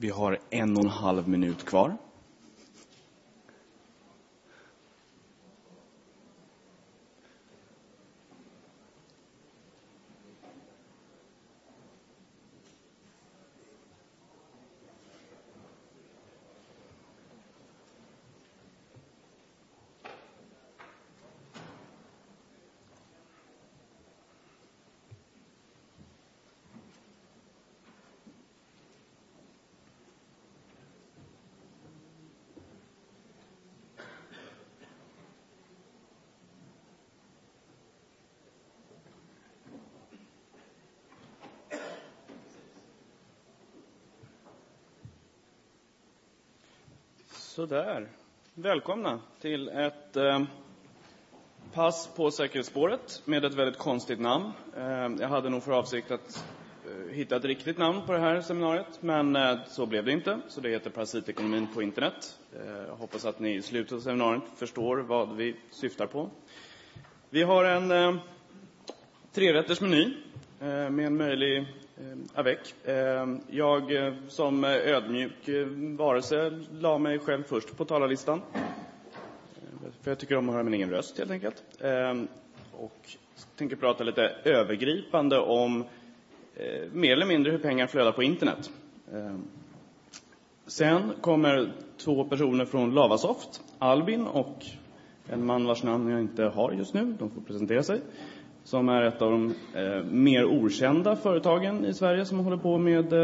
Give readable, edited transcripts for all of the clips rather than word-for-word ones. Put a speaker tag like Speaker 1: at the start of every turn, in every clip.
Speaker 1: Vi har 1,5 minut kvar. Sådär. Välkomna till ett pass på säkerhetsspåret med ett väldigt konstigt namn. Jag hade nog för avsikt att hitta ett riktigt namn på det här seminariet, men så blev det inte. Så det heter Parasitekonomin på internet. Jag hoppas att ni i slutet av seminariet förstår vad vi syftar på. Vi har en 3-rättersmeny med en möjlig avec. Jag som ödmjuk varelse la mig själv först på talarlistan. För jag tycker om att höra min egen röst helt enkelt. Och tänker prata lite övergripande om mer eller mindre hur pengar flödar på internet. Sen kommer 2 personer från Lavasoft, Albin och en man vars namn jag inte har just nu. De får presentera sig. Som är ett av de mer okända företagen i Sverige som håller på med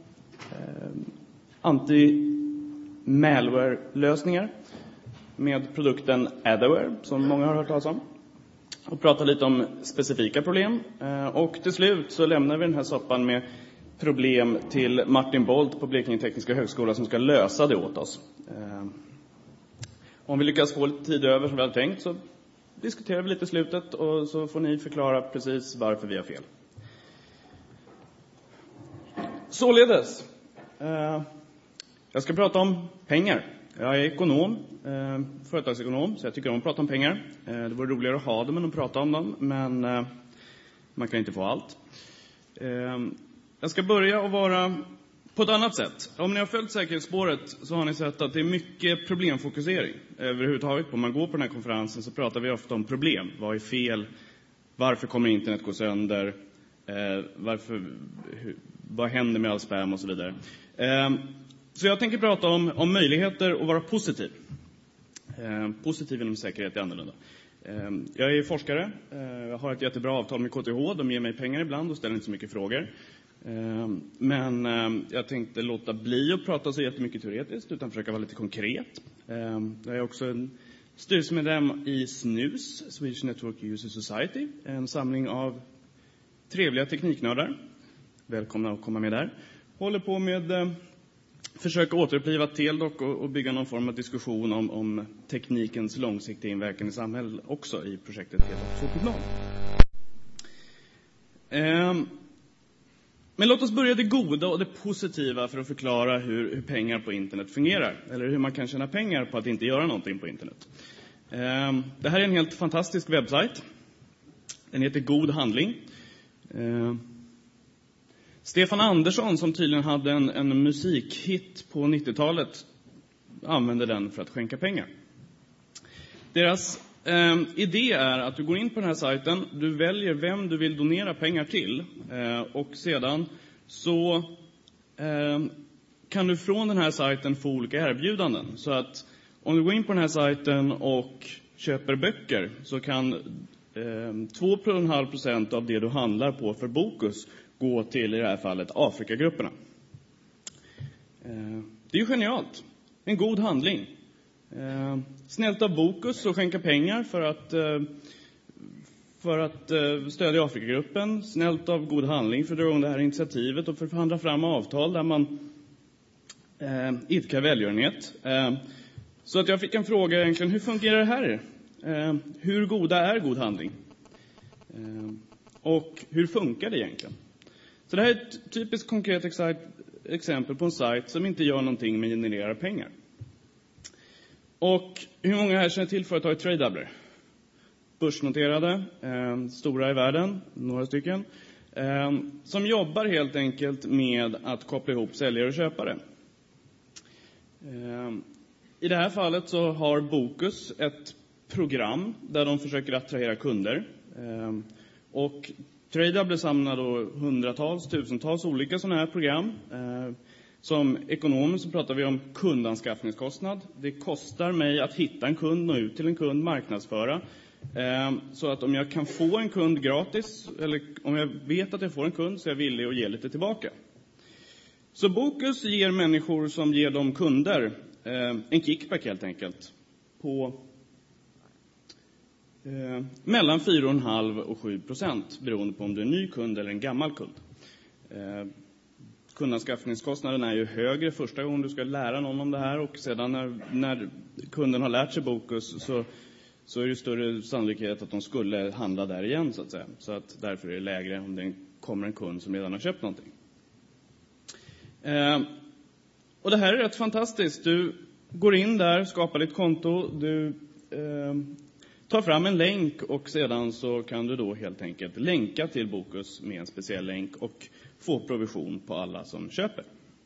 Speaker 1: anti-malware-lösningar med produkten Adaware, som många har hört talas om. Och prata lite om specifika problem. Och till slut så lämnar vi den här soppan med problem till Martin Bolt på Blekinge Tekniska Högskola som ska lösa det åt oss. Om vi lyckas få lite tid över som vi hade tänkt så diskuterar vi lite i slutet och så får ni förklara precis varför vi har fel. Således, jag ska prata om pengar. Jag är ekonom, företagsekonom, så jag tycker om att prata om pengar. Det vore roligare att ha dem än att prata om dem, men man kan inte få allt. Jag ska börja att vara på ett annat sätt. Om ni har följt säkerhetsspåret så har ni sett att det är mycket problemfokusering överhuvudtaget. Om man går på den här konferensen så pratar vi ofta om problem. Vad är fel? Varför kommer internet gå sönder? Vad händer med all spam och så vidare? Så jag tänker prata om möjligheter att vara positiv. Positiv inom säkerhet är annorlunda. Jag är forskare. Jag har ett jättebra avtal med KTH. De ger mig pengar ibland och ställer inte så mycket frågor. Men jag tänkte låta bli att prata så jättemycket teoretiskt utan försöka vara lite konkret. Jag är också en styrelsemedlem i SNUS, Swedish Network User Society. En samling av trevliga tekniknördar. Välkomna att komma med där. Håller på med försöka återuppliva Teldoc och bygga någon form av diskussion om teknikens långsiktiga inverkan i samhället också i projektet Teldoc 2.0. Men låt oss börja det goda och det positiva för att förklara hur pengar på internet fungerar. Eller hur man kan tjäna pengar på att inte göra någonting på internet. Det här är en helt fantastisk webbsajt. Den heter God handling. Stefan Andersson, som tydligen hade en musikhit på 90-talet, använde den för att skänka pengar. Deras idé är att du går in på den här sajten, du väljer vem du vill donera pengar till och sedan så kan du från den här sajten få olika erbjudanden. Så att om du går in på den här sajten och köper böcker så kan 2,5% av det du handlar på för Bokus gå till i det här fallet Afrikagrupperna. Det är ju genialt. En god handling. Snällt av Bokus att skänka pengar för att stödja Afrikagruppen. Snällt av god handling för att dra igång det här initiativet och för att förhandla fram avtal där man idkar välgörenhet. Så att jag fick en fråga egentligen, hur fungerar det här? Hur goda är god handling? Och hur funkar det egentligen? Så det här är ett typiskt konkret exempel på en sajt som inte gör någonting men genererar pengar. Och hur många här känner till företaget Tradable? Börsnoterade, stora i världen, några stycken. Som jobbar helt enkelt med att koppla ihop säljare och köpare. I det här fallet så har Bokus ett program där de försöker attrahera kunder. Och Tradable samlar då hundratals, tusentals olika sådana här program. Som ekonomer så pratar vi om kundanskaffningskostnad. Det kostar mig att hitta en kund, nå ut till en kund, marknadsföra. Så att om jag kan få en kund gratis, eller om jag vet att jag får en kund, så är jag villig att ge lite tillbaka. Så Bokus ger människor som ger dem kunder en kickback helt enkelt på mellan 4,5 och 7%, beroende på om du är en ny kund eller en gammal kund. Kundanskaffningskostnaden är ju högre första gången du ska lära någon om det här, och sedan när kunden har lärt sig Bokus så är det större sannolikhet att de skulle handla där igen, så att säga. Så att därför är det lägre om det kommer en kund som redan har köpt någonting. Och det här är rätt fantastiskt. Du går in där, skapar ditt konto, du tar fram en länk och sedan så kan du då helt enkelt länka till Bokus med en speciell länk och få provision på alla som köper.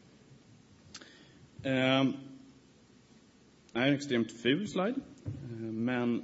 Speaker 1: Det är en extremt ful slide, men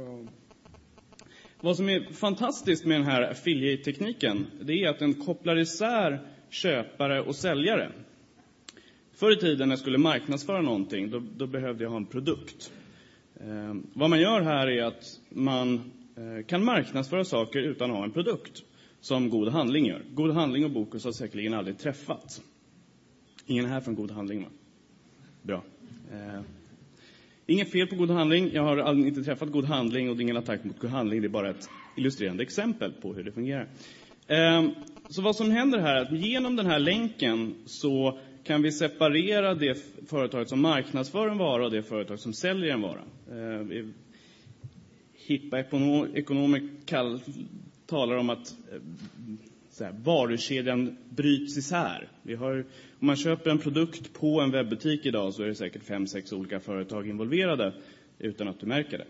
Speaker 1: vad som är fantastiskt med den här affiliate-tekniken, det är att den kopplar isär köpare och säljare. Förr i tiden när jag skulle marknadsföra någonting, då behövde jag ha en produkt. Vad man gör här är att man kan marknadsföra saker utan att ha en produkt, som God Handling gör. God Handling och Bokus har säkerligen aldrig träffat. Ingen här från God Handling, va? Bra. Inget fel på God Handling. Jag har inte träffat God Handling och det är ingen attack mot God Handling. Det är bara ett illustrerande exempel på hur det fungerar. Så vad som händer här är att genom den här länken så kan vi separera det företag som marknadsför en vara och det företag som säljer en vara. Hippa ekonomer talar om att varukedjan bryts isär. Om man köper en produkt på en webbutik idag så är det säkert 5-6 olika företag involverade utan att du märker det.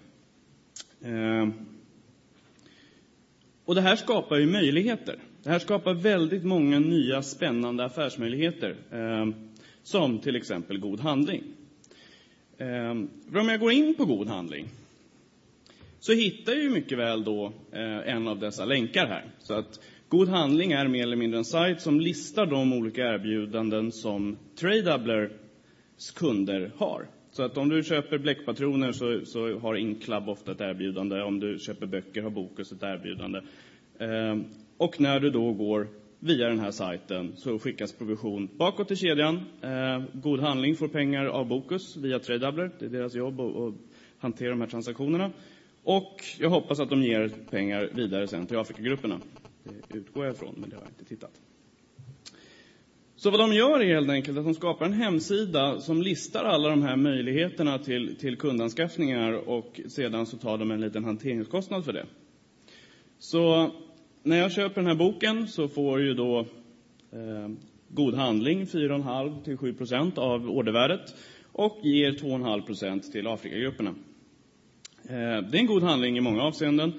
Speaker 1: Och det här skapar ju möjligheter. Det här skapar väldigt många nya spännande affärsmöjligheter. Som till exempel God Handling. För om jag går in på God Handling så hittar jag ju mycket väl då en av dessa länkar här. Så att God Handling är mer eller mindre en sajt som listar de olika erbjudanden som Tradable kunder har. Så att om du köper bläckpatroner så har Inclub ofta ett erbjudande. Om du köper böcker har Bokus ett erbjudande. Och när du då går via den här sajten så skickas provision bakåt i kedjan. God Handling får pengar av Bokus via Tradable. Det är deras jobb att hantera de här transaktionerna. Och jag hoppas att de ger pengar vidare sen till Afrikagrupperna. Det utgår jag ifrån, men det har jag inte tittat. Så vad de gör är helt enkelt att de skapar en hemsida som listar alla de här möjligheterna till kundanskaffningar, och sedan så tar de en liten hanteringskostnad för det. Så när jag köper den här boken så får ju då God Handling 4,5-7% av ordervärdet och ger 2,5% till Afrikagrupperna. Det är en god handling i många avseenden.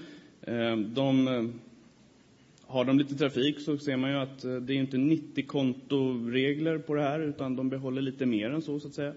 Speaker 1: Har de lite trafik så ser man ju att det är inte 90-kontoregler på det här, utan de behåller lite mer än så att säga.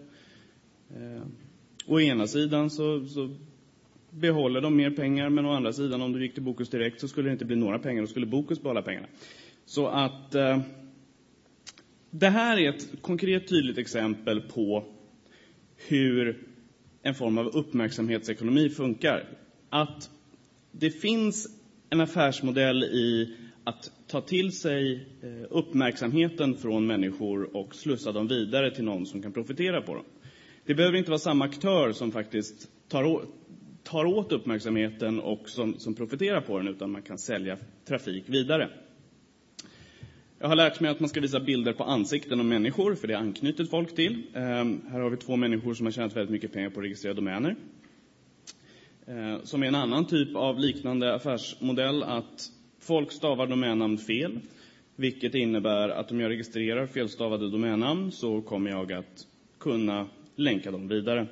Speaker 1: Å ena sidan så behåller de mer pengar, men å andra sidan om du gick till Bokus direkt så skulle det inte bli några pengar, då skulle Bokus behålla pengarna. Så att det här är ett konkret tydligt exempel på hur en form av uppmärksamhetsekonomi funkar. Att det finns en affärsmodell i att ta till sig uppmärksamheten från människor och slussa dem vidare till någon som kan profitera på dem. Det behöver inte vara samma aktör som faktiskt tar åt uppmärksamheten och som profiterar på den, utan man kan sälja trafik vidare. Jag har lärt mig att man ska visa bilder på ansikten av människor, för det anknyter folk till. Här har vi 2 människor som har tjänat väldigt mycket pengar på att registrera domäner. Som är en annan typ av liknande affärsmodell, att folk stavar domännamn fel. Vilket innebär att om jag registrerar felstavade domännamn så kommer jag att kunna länka dem vidare.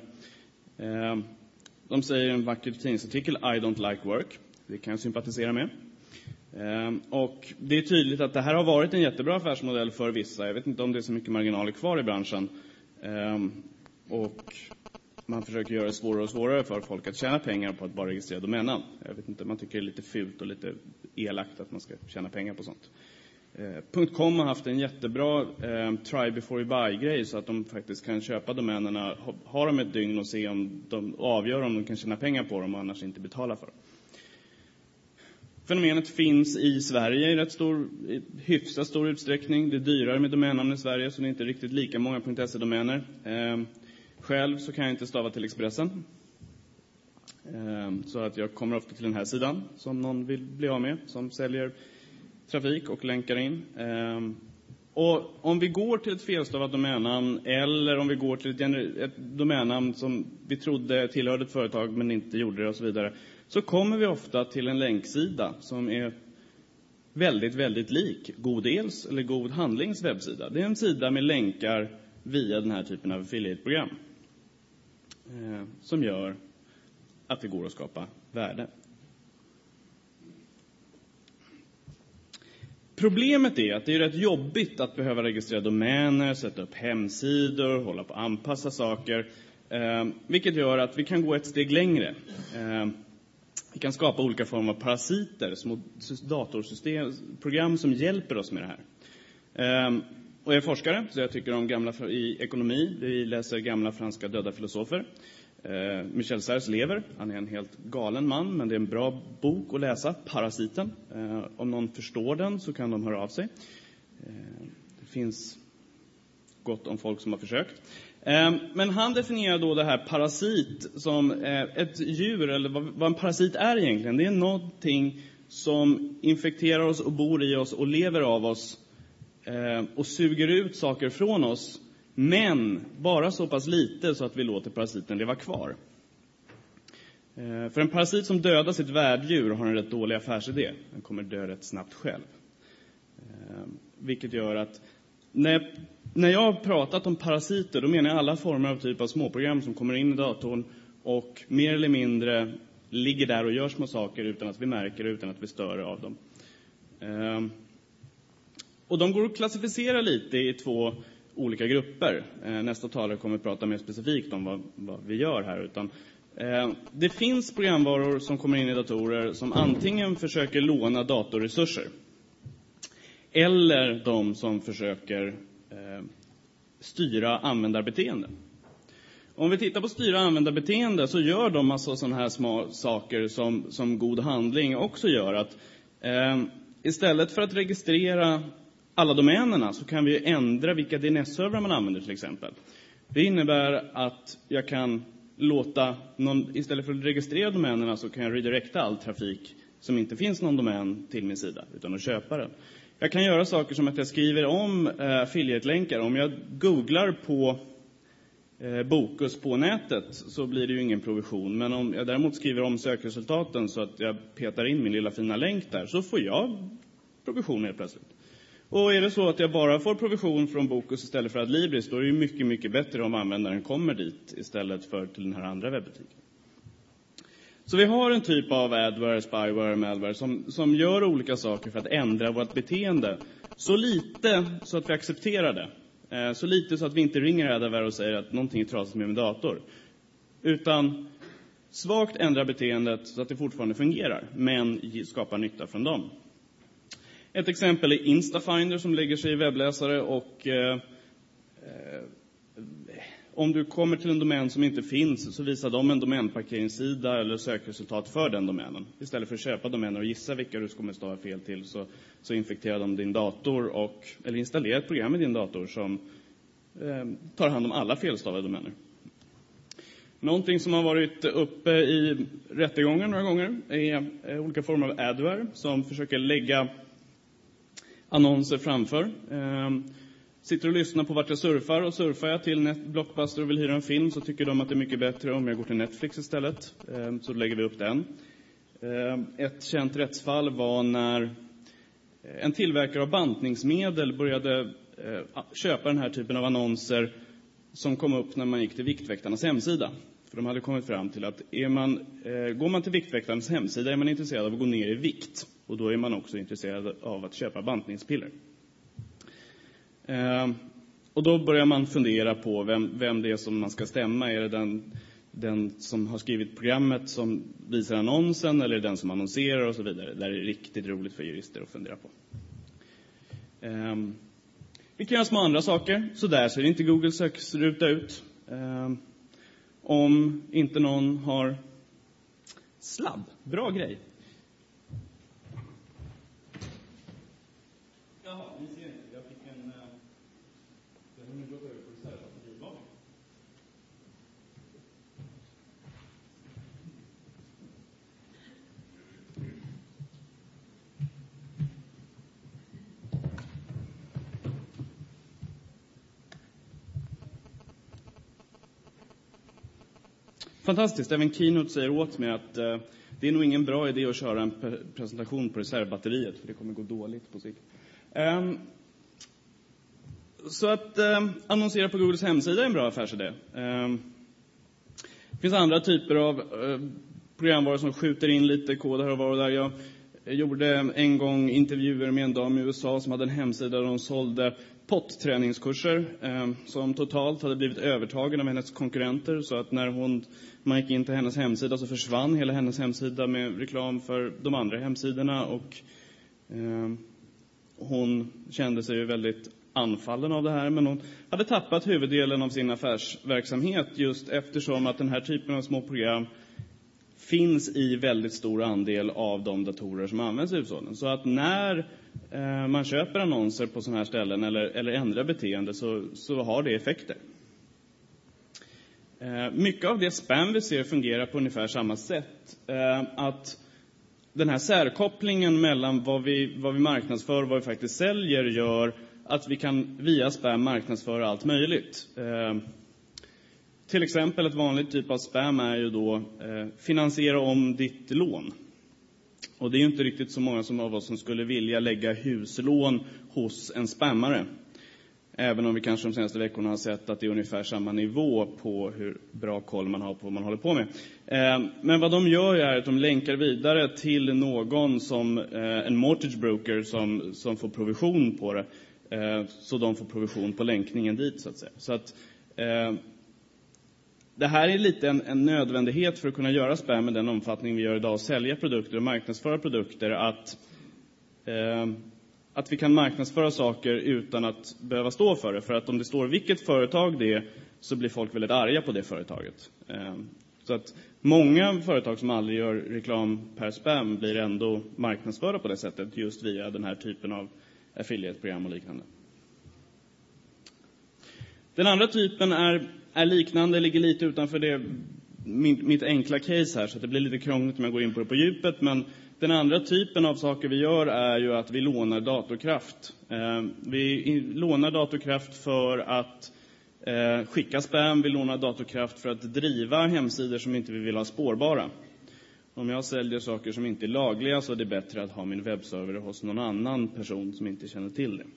Speaker 1: De säger i en vacker tidningsartikel, I don't like work. Det kan jag sympatisera med. Och det är tydligt att det här har varit en jättebra affärsmodell för vissa. Jag vet inte om det är så mycket marginaler kvar i branschen. Och man försöker göra det svårare och svårare för folk att tjäna pengar på att bara registrera domännamn. Jag vet inte, man tycker det är lite fult och lite elakt att man ska tjäna pengar på sånt. .com har haft en jättebra try before you buy-grej så att de faktiskt kan köpa domänerna, ha dem ett dygn och se om de avgör om de kan tjäna pengar på dem och annars inte betala för dem. Fenomenet finns i Sverige i hyfsat stor utsträckning. Det är dyrare med domännamn i Sverige så det är inte riktigt lika många .se-domäner. Själv så kan jag inte stava till Expressen. Så att jag kommer ofta till den här sidan som någon vill bli av med, som säljer trafik och länkar in. Och om vi går till ett felstavat domännamn eller om vi går till ett domännamn som vi trodde tillhörde ett företag men inte gjorde det och så vidare, så kommer vi ofta till en länksida som är väldigt, väldigt lik God Els eller God Handlings webbsida. Det är en sida med länkar via den här typen av affiliate-program som gör att det går att skapa värde. Problemet är att det är rätt jobbigt att behöva registrera domäner, sätta upp hemsidor, hålla på att anpassa saker. Vilket gör att vi kan gå ett steg längre. Vi kan skapa olika former av parasiter, små datorsystem, program som hjälper oss med det här. Och jag är forskare, så jag tycker om gamla i ekonomi. Vi läser gamla franska döda filosofer. Michel Serres lever. Han är en helt galen man, men det är en bra bok att läsa, Parasiten. Om någon förstår den så kan de höra av sig. Det finns gott om folk som har försökt. Men han definierar då det här parasit som ett djur, eller vad en parasit är egentligen. Det är någonting som infekterar oss och bor i oss och lever av oss och suger ut saker från oss, men bara så pass lite så att vi låter parasiten leva kvar. För en parasit som dödar sitt värddjur har en rätt dålig affärsidé. Den kommer dö rätt snabbt själv. Vilket gör att när jag har pratat om parasiter, då menar jag alla former av typ av småprogram som kommer in i datorn och mer eller mindre ligger där och gör små saker utan att vi märker det, utan att vi stör av dem. Och de går att klassificera lite i två olika grupper. Nästa talare kommer att prata mer specifikt om vad vi gör här. Det finns programvaror som kommer in i datorer som antingen försöker låna datorresurser eller de som försöker styra användarbeteende. Om vi tittar på styra användarbeteende så gör de massa sådana här små saker som God Handling också gör. Att istället för att registrera alla domänerna så kan vi ändra vilka DNS-servrar man använder till exempel. Det innebär att jag kan låta istället för att registrera domänerna så kan jag redirecta all trafik som inte finns någon domän till min sida utan att köpa den. Jag kan göra saker som att jag skriver om affiliate-länkar. Om jag googlar på Bokus på nätet så blir det ju ingen provision. Men om jag däremot skriver om sökresultaten så att jag petar in min lilla fina länk där så får jag provision helt plötsligt. Och är det så att jag bara får provision från Bokus istället för Adlibris, då är det ju mycket, mycket bättre om användaren kommer dit istället för till den här andra webbutiken. Så vi har en typ av adware, spyware, malware som gör olika saker för att ändra vårt beteende. Så lite så att vi accepterar det. Så lite så att vi inte ringer adware och säger att någonting är trasigt med min dator. Utan svagt ändra beteendet så att det fortfarande fungerar, men skapar nytta från dem. Ett exempel är Instafinder som lägger sig i webbläsare och om du kommer till en domän som inte finns så visar de en domänparkeringssida eller sökresultat för den domänen. Istället för att köpa domäner och gissa vilka du kommer stava fel till så infekterar de din dator eller installerar ett program i din dator som tar hand om alla felstavade domäner. Någonting som har varit uppe i rättegången några gånger är olika former av adware som försöker lägga annonser framför. Sitter och lyssnar på vart jag surfar och surfar jag till Blockbuster och vill hyra en film så tycker de att det är mycket bättre om jag går till Netflix istället. Så lägger vi upp den. Ett känt rättsfall var när en tillverkare av bantningsmedel började köpa den här typen av annonser som kom upp när man gick till Viktväktarnas hemsida. För de hade kommit fram till att går man till Viktväktarnas hemsida är man intresserad av att gå ner i vikt. Och då är man också intresserad av att köpa bantningspiller. Och då börjar man fundera på vem det är som man ska stämma. Är det den som har skrivit programmet som visar annonsen, eller den som annonserar och så vidare. Det är riktigt roligt för jurister att fundera på. Vi kan göra små andra saker. Så där ser inte Google söksruta ut. Om inte någon har sladd. Bra grej. Jaha, ni ser inte. Jag fick en... Jag har nu gått över på reservbatterival. Fantastiskt. Även Keynote säger åt mig att det är nog ingen bra idé att köra en presentation på reservbatteriet, för det kommer gå dåligt på sikt. Så att annonsera på Googles hemsida är en bra affärsidé. Det finns andra typer av programvaror som skjuter in lite kod här och var och där. Jag gjorde en gång intervjuer med en dam i USA som hade en hemsida där de sålde potträningskurser som totalt hade blivit övertagen av hennes konkurrenter. Så att när man gick in till hennes hemsida så försvann hela hennes hemsida med reklam för de andra hemsidorna. Och hon kände sig ju väldigt anfallen av det här. Men hon hade tappat huvuddelen av sin affärsverksamhet just eftersom att den här typen av små program finns i väldigt stor andel av de datorer som används i hushållen. Så att när man köper annonser på sådana här ställen eller ändrar beteende så har det effekter. Mycket av det spam vi ser fungerar på ungefär samma sätt. Att den här särkopplingen mellan vad vi marknadsför och vad vi faktiskt säljer gör att vi kan via spam marknadsföra allt möjligt. Till exempel ett vanligt typ av spam är ju då finansiera om ditt lån. Och det är ju inte riktigt så många av oss som skulle vilja lägga huslån hos en spammare. Även om vi kanske de senaste veckorna har sett att det är ungefär samma nivå på hur bra koll man har på vad man håller på med. Men vad de gör är att de länkar vidare till någon som en mortgage broker som får provision på det. Så de får provision på länkningen dit så att säga. Så att det här är lite en nödvändighet för att kunna göra spam med den omfattning vi gör idag och sälja produkter och marknadsföra produkter. Att vi kan marknadsföra saker utan att behöva stå för det. För att om det står vilket företag det är så blir folk väldigt arga på det företaget. Så att många företag som aldrig gör reklam per spam blir ändå marknadsförda på det sättet just via den här typen av affiliate-program och liknande. Den andra typen är liknande, ligger lite utanför mitt enkla case här så att det blir lite krångligt om jag går in på det på djupet. Men den andra typen av saker vi gör är ju att vi lånar datorkraft. Vi lånar datorkraft för att skicka spam, vi lånar datorkraft för att driva hemsidor som inte vi vill ha spårbara. Om jag säljer saker som inte är lagliga så är det bättre att ha min webbserver hos någon annan person som inte känner till det.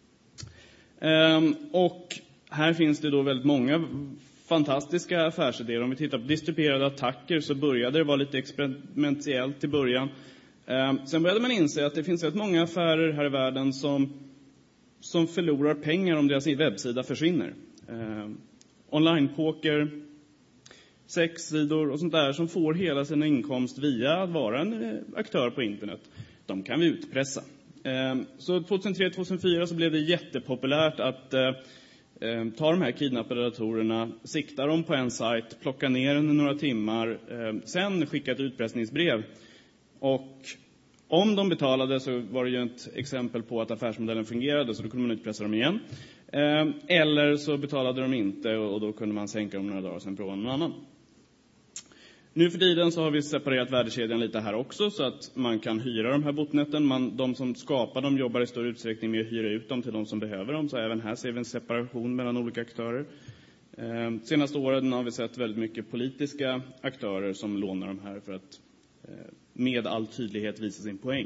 Speaker 1: Och här finns det då väldigt många fantastiska affärsidéer. Om vi tittar på distribuerade attacker så började det vara lite experimentellt i början. Sen började man inse att det finns rätt många affärer här i världen som förlorar pengar om deras webbsida försvinner. Online-poker, sexsidor och sånt där som får hela sin inkomst via att vara en aktör på internet. De kan vi utpressa. Så 2003-2004 så blev det jättepopulärt att ta de här kidnappade datorerna, sikta dem på en sajt, plocka ner den i några timmar, sen skicka ett utpressningsbrev. Och om de betalade så var det ju ett exempel på att affärsmodellen fungerade så då kunde man utpressa dem igen. Eller så betalade de inte och då kunde man sänka dem några dagar och sen prova någon annan. Nu för tiden så har vi separerat värdekedjan lite här också så att man kan hyra de här botnäten. De som skapar dem jobbar i stor utsträckning med att hyra ut dem till de som behöver dem. Så även här ser vi en separation mellan olika aktörer. Senaste åren har vi sett väldigt mycket politiska aktörer som lånar de här för att med all tydlighet visa sin poäng.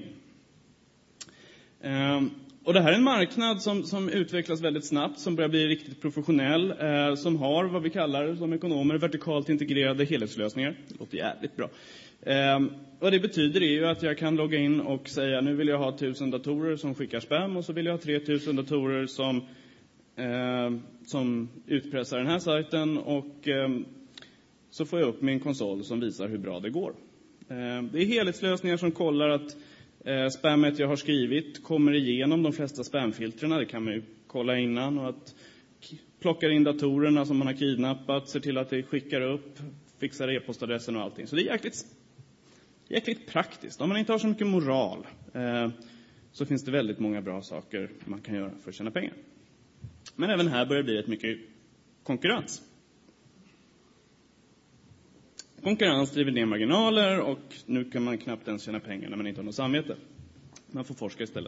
Speaker 1: Och det här är en marknad som utvecklas väldigt snabbt, som börjar bli riktigt professionell, som har vad vi kallar som ekonomer vertikalt integrerade helhetslösningar. Det låter jävligt bra. Vad det betyder är ju att jag kan logga in och säga nu vill jag ha 1000 datorer som skickar spam och så vill jag ha 3000 datorer som som utpressar den här sajten och så får jag upp min konsol som visar hur bra det går. Det är helhetslösningar som kollar att spammet jag har skrivit kommer igenom de flesta spamfiltrerna. Det kan man ju kolla innan. Och att plockar in datorerna som man har kidnappat, ser till att det skickar upp, fixar e-postadressen och allting. Så det är jäkligt praktiskt. Om man inte har så mycket moral så finns det väldigt många bra saker man kan göra för att tjäna pengar. Men även här börjar det bli rätt mycket konkurrens. Konkurrens driver ner marginaler och nu kan man knappt ens tjäna pengar när man inte har något samvete. Man får forska istället.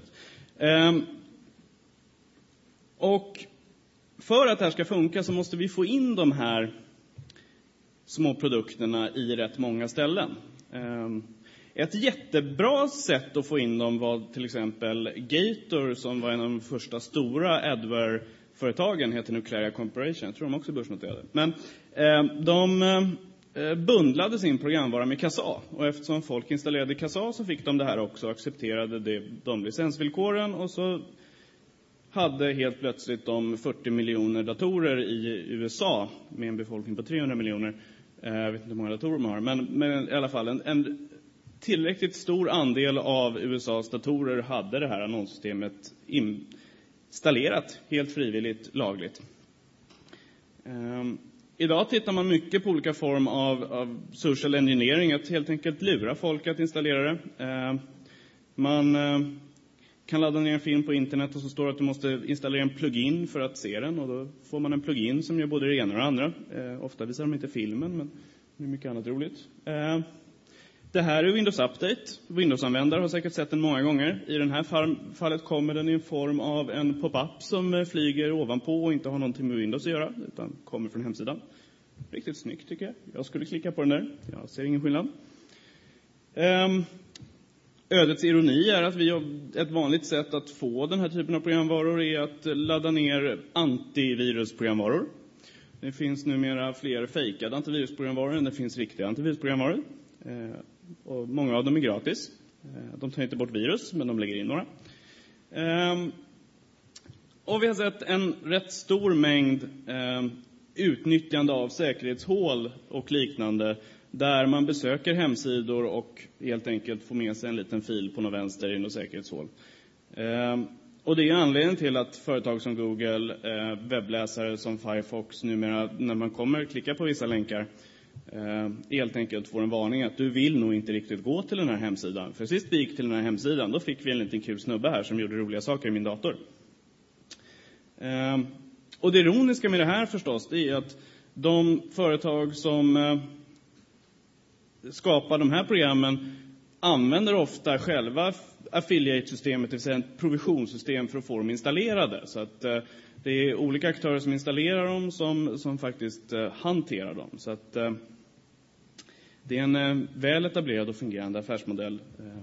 Speaker 1: Och för att det här ska funka så måste vi få in de här små produkterna i rätt många ställen. Ett jättebra sätt att få in dem var till exempel Gator, som var en av de första stora adware-företagen, heter nu Claria Corporation. Jag tror de också är börsnoterade. Men de bundlade sin programvara med Kazaa. Och eftersom folk installerade Kazaa så fick de det här också, accepterade de licensvillkoren och så hade helt plötsligt de 40 miljoner datorer i USA med en befolkning på 300 miljoner. Jag vet inte hur många datorer man har, men i alla fall en tillräckligt stor andel av USAs datorer hade det här annonssystemet installerat helt frivilligt, lagligt. Idag tittar man mycket på olika form av social engineering, att helt enkelt lura folk att installera det. Man kan ladda ner en film på internet och så står det att du måste installera en plugin för att se den. Och då får man en plugin som gör både det ena och det andra. Ofta visar de inte filmen, men det är mycket annat roligt. Det här är Windows Update. Windows-användare har säkert sett den många gånger. I den här fallet kommer den i form av en pop-up som flyger ovanpå och inte har någonting med Windows att göra, utan kommer från hemsidan. Riktigt snyggt tycker jag. Jag skulle klicka på den där. Jag ser ingen skillnad. Ödets ironi är att ett vanligt sätt att få den här typen av programvaror är att ladda ner antivirusprogramvaror. Det finns numera fler fejkade antivirusprogramvaror än det finns riktiga antivirusprogramvaror. Och många av dem är gratis. De tar inte bort virus, men de lägger in några. Och vi har sett en rätt stor mängd utnyttjande av säkerhetshål och liknande, där man besöker hemsidor och helt enkelt får med sig en liten fil på något vänster i något säkerhetshål. Och det är anledningen till att företag som Google, webbläsare som Firefox numera, när man kommer klicka på vissa länkar, helt enkelt får en varning att du vill nog inte riktigt gå till den här hemsidan. För sist vi gick till den här hemsidan, då fick vi en liten kul snubbe här som gjorde roliga saker i min dator. Och det ironiska med det här förstås, det är att de företag som skapar de här programmen använder ofta själva affiliate-systemet, det vill säga ett provisionssystem för att få dem installerade. Så att det är olika aktörer som installerar dem som faktiskt hanterar dem. Så att det är en väl etablerad och fungerande affärsmodell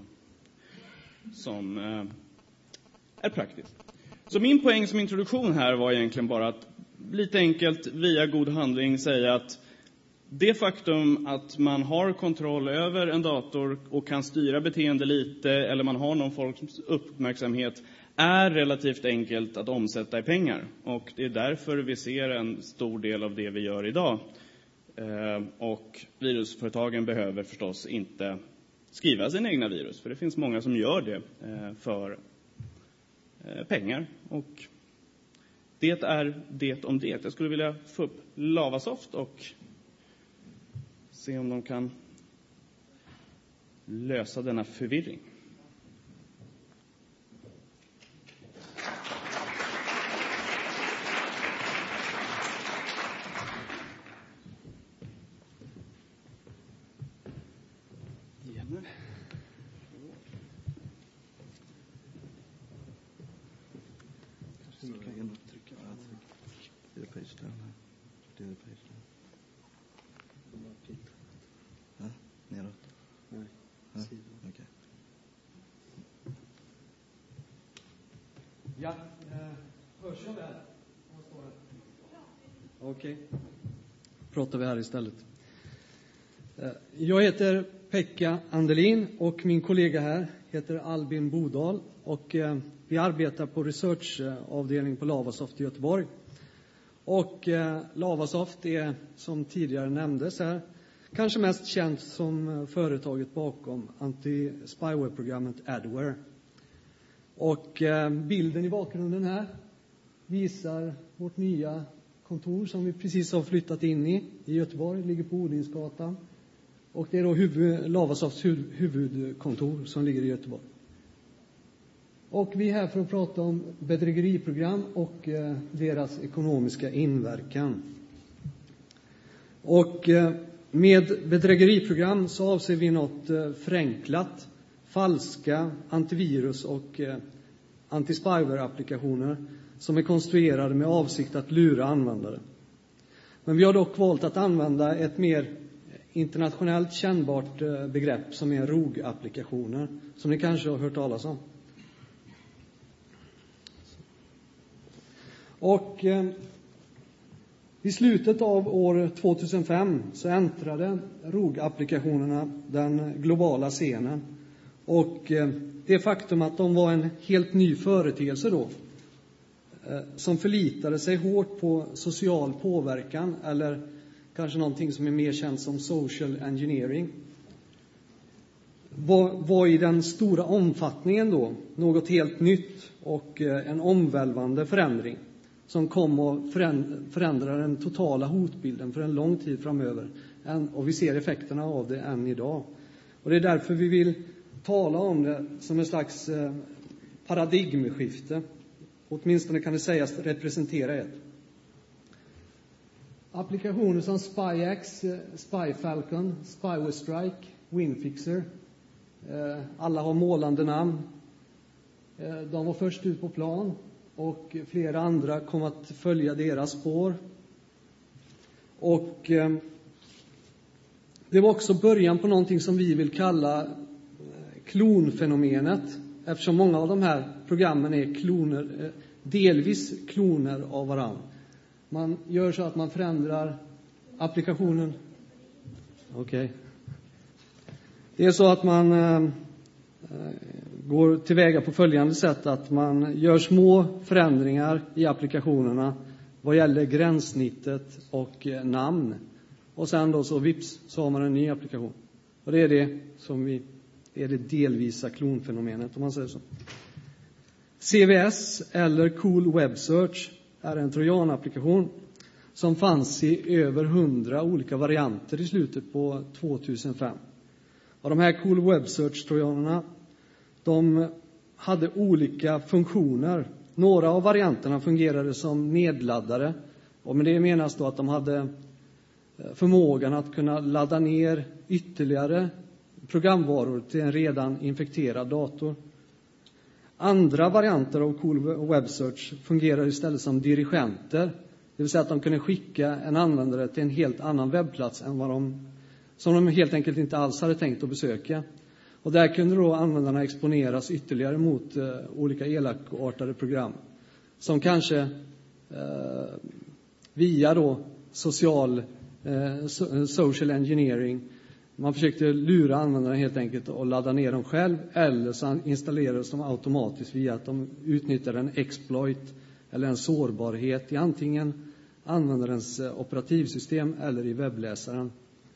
Speaker 1: som är praktisk. Så min poäng som introduktion här var egentligen bara att lite enkelt via god handling säga att det faktum att man har kontroll över en dator och kan styra beteende lite, eller man har någon folks uppmärksamhet, är relativt enkelt att omsätta i pengar. Och det är därför vi ser en stor del av det vi gör idag. Och virusföretagen behöver förstås inte skriva sina egna virus, för det finns många som gör det för pengar. Och det är det om det. Jag skulle vilja få upp Lavasoft och se om de kan lösa denna förvirring.
Speaker 2: Ja, hörs jag där? Okej. Pratar vi här istället. Jag heter Pekka Andelin och min kollega här heter Albin Bodal och vi arbetar på researchavdelning på Lavasoft i Göteborg. Och Lavasoft är, som tidigare nämndes här, kanske mest känt som företaget bakom anti-spyware-programmet Adware. Och bilden i bakgrunden här visar vårt nya kontor som vi precis har flyttat in i Göteborg, ligger på Odlingsgatan. Och det är då Lavasofts huvudkontor som ligger i Göteborg. Och vi är här för att prata om bedrägeriprogram och deras ekonomiska inverkan. Och med bedrägeriprogram så avser vi något förenklat, falska antivirus och anti-spyware-applikationer som är konstruerade med avsikt att lura användare. Men vi har dock valt att använda ett mer internationellt kännbart begrepp som är ROG-applikationer, som ni kanske har hört talas om. Och i slutet av år 2005 så äntrade ROG-applikationerna den globala scenen. Och det faktum att de var en helt ny företeelse då, som förlitade sig hårt på social påverkan, eller kanske någonting som är mer känt som social engineering, var i den stora omfattningen då något helt nytt och en omvälvande förändring som kom att förändra den totala hotbilden för en lång tid framöver. Och vi ser effekterna av det än idag. Och det är därför vi vill tala om det som en slags paradigmskifte. Åtminstone kan det sägas representera ett. Applikationer som SpyX, SpyFalcon, SpywayStrike, Winfixer. Alla har målande namn. De var först ut på plan och flera andra kom att följa deras spår. Och det var också början på någonting som vi vill kalla klonfenomenet. Eftersom många av de här programmen är kloner, delvis kloner av varandra. Man gör så att man förändrar applikationen. Okej. Det är så att man går tillväga på följande sätt, att man gör små förändringar i applikationerna vad gäller gränssnittet och namn. Och sen då så vips så har man en ny applikation. Och det är det som är det delvisa klonfenomenet, om man säger så. CVS eller Cool Web Search är en trojanapplikation som fanns i över 100 olika varianter i slutet på 2005. Och de här Cool Web Search-trojanerna, de hade olika funktioner. Några av varianterna fungerade som nedladdare. Och med det menas då att de hade förmågan att kunna ladda ner ytterligare programvaror till en redan infekterad dator. Andra varianter av Cool Web Search fungerar istället som dirigenter. Det vill säga att de kunde skicka en användare till en helt annan webbplats än som de helt enkelt inte alls hade tänkt att besöka. Och där kunde då användarna exponeras ytterligare mot olika elakartade program. Som kanske via då social engineering, man försökte lura användarna helt enkelt och ladda ner dem själv, eller så installerades de automatiskt via att de utnyttjade en exploit eller en sårbarhet i antingen användarens operativsystem eller i webbläsaren.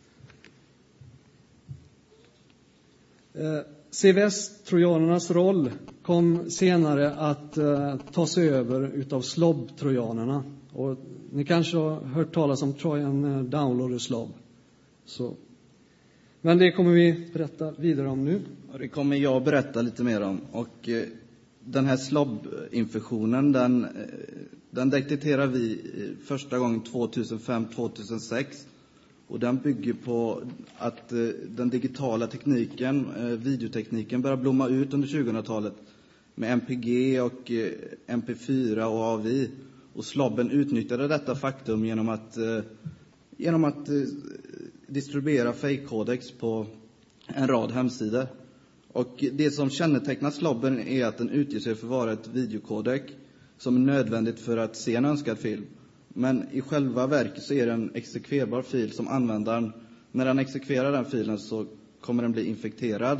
Speaker 2: CVS-trojanernas roll kom senare att tas över utav slob-trojanerna. Och ni kanske har hört talas om Trojan Downloader Slob. Så. Men det kommer vi berätta vidare om nu.
Speaker 3: Och det kommer jag berätta lite mer om. Och den här slob-infektionen, den detekterar vi första gången 2005-2006. Och den bygger på att den digitala tekniken, videotekniken, börjar blomma ut under 2000-talet med MPG och MP4 och AVI. Och slobben utnyttjade detta faktum genom att distribuera fake-codex på en rad hemsidor. Och det som kännetecknar slobben är att den utger sig för att vara ett videocodec som är nödvändigt för att se en önskad film. Men i själva verket så är det en exekverbar fil som användaren, när den exekverar den filen så kommer den bli infekterad.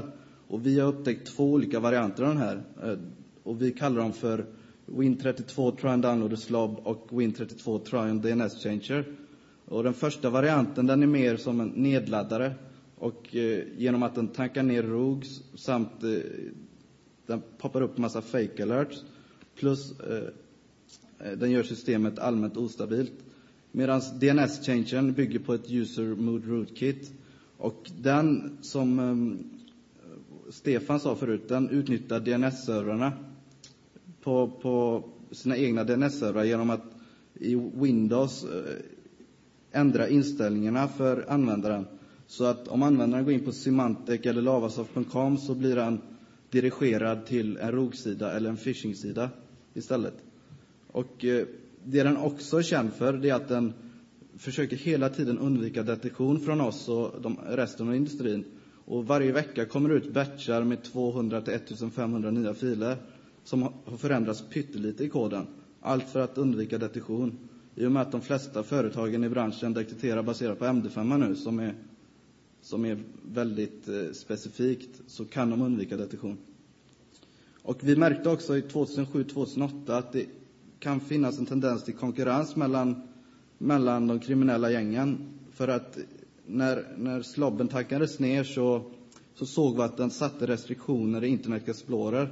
Speaker 3: Och vi har upptäckt 2 olika varianter av den här. Och vi kallar dem för Win32 Try and Download a Slob och Win32 Try and DNS Changer. Och den första varianten, den är mer som en nedladdare. Och genom att den tankar ner rogues samt den poppar upp en massa fake alerts. Plus den gör systemet allmänt ostabilt. Medan DNS-changern bygger på ett user mode rootkit. Och den, som Stefan sa förut, den utnyttjar DNS-servrarna på sina egna DNS-servrar genom att i Windows ändra inställningarna för användaren. Så att om användaren går in på Symantec eller lavasoft.com så blir den dirigerad till en rogue-sida eller en phishing-sida istället. Och det den också är känd för, det är att den försöker hela tiden undvika detektion från oss och resten av industrin. Och varje vecka kommer ut batchar med 200 till 1500 nya filer som har förändrats pyttelite i koden. Allt för att undvika detektion. I och med att de flesta företagen i branschen detekterar baserat på MD5 nu, som är väldigt specifikt, så kan de undvika detektion. Och vi märkte också i 2007-2008 att det kan finnas en tendens till konkurrens mellan de kriminella gängen. För att när slobben tackades ner så såg vi att den satte restriktioner i Internet Explorer.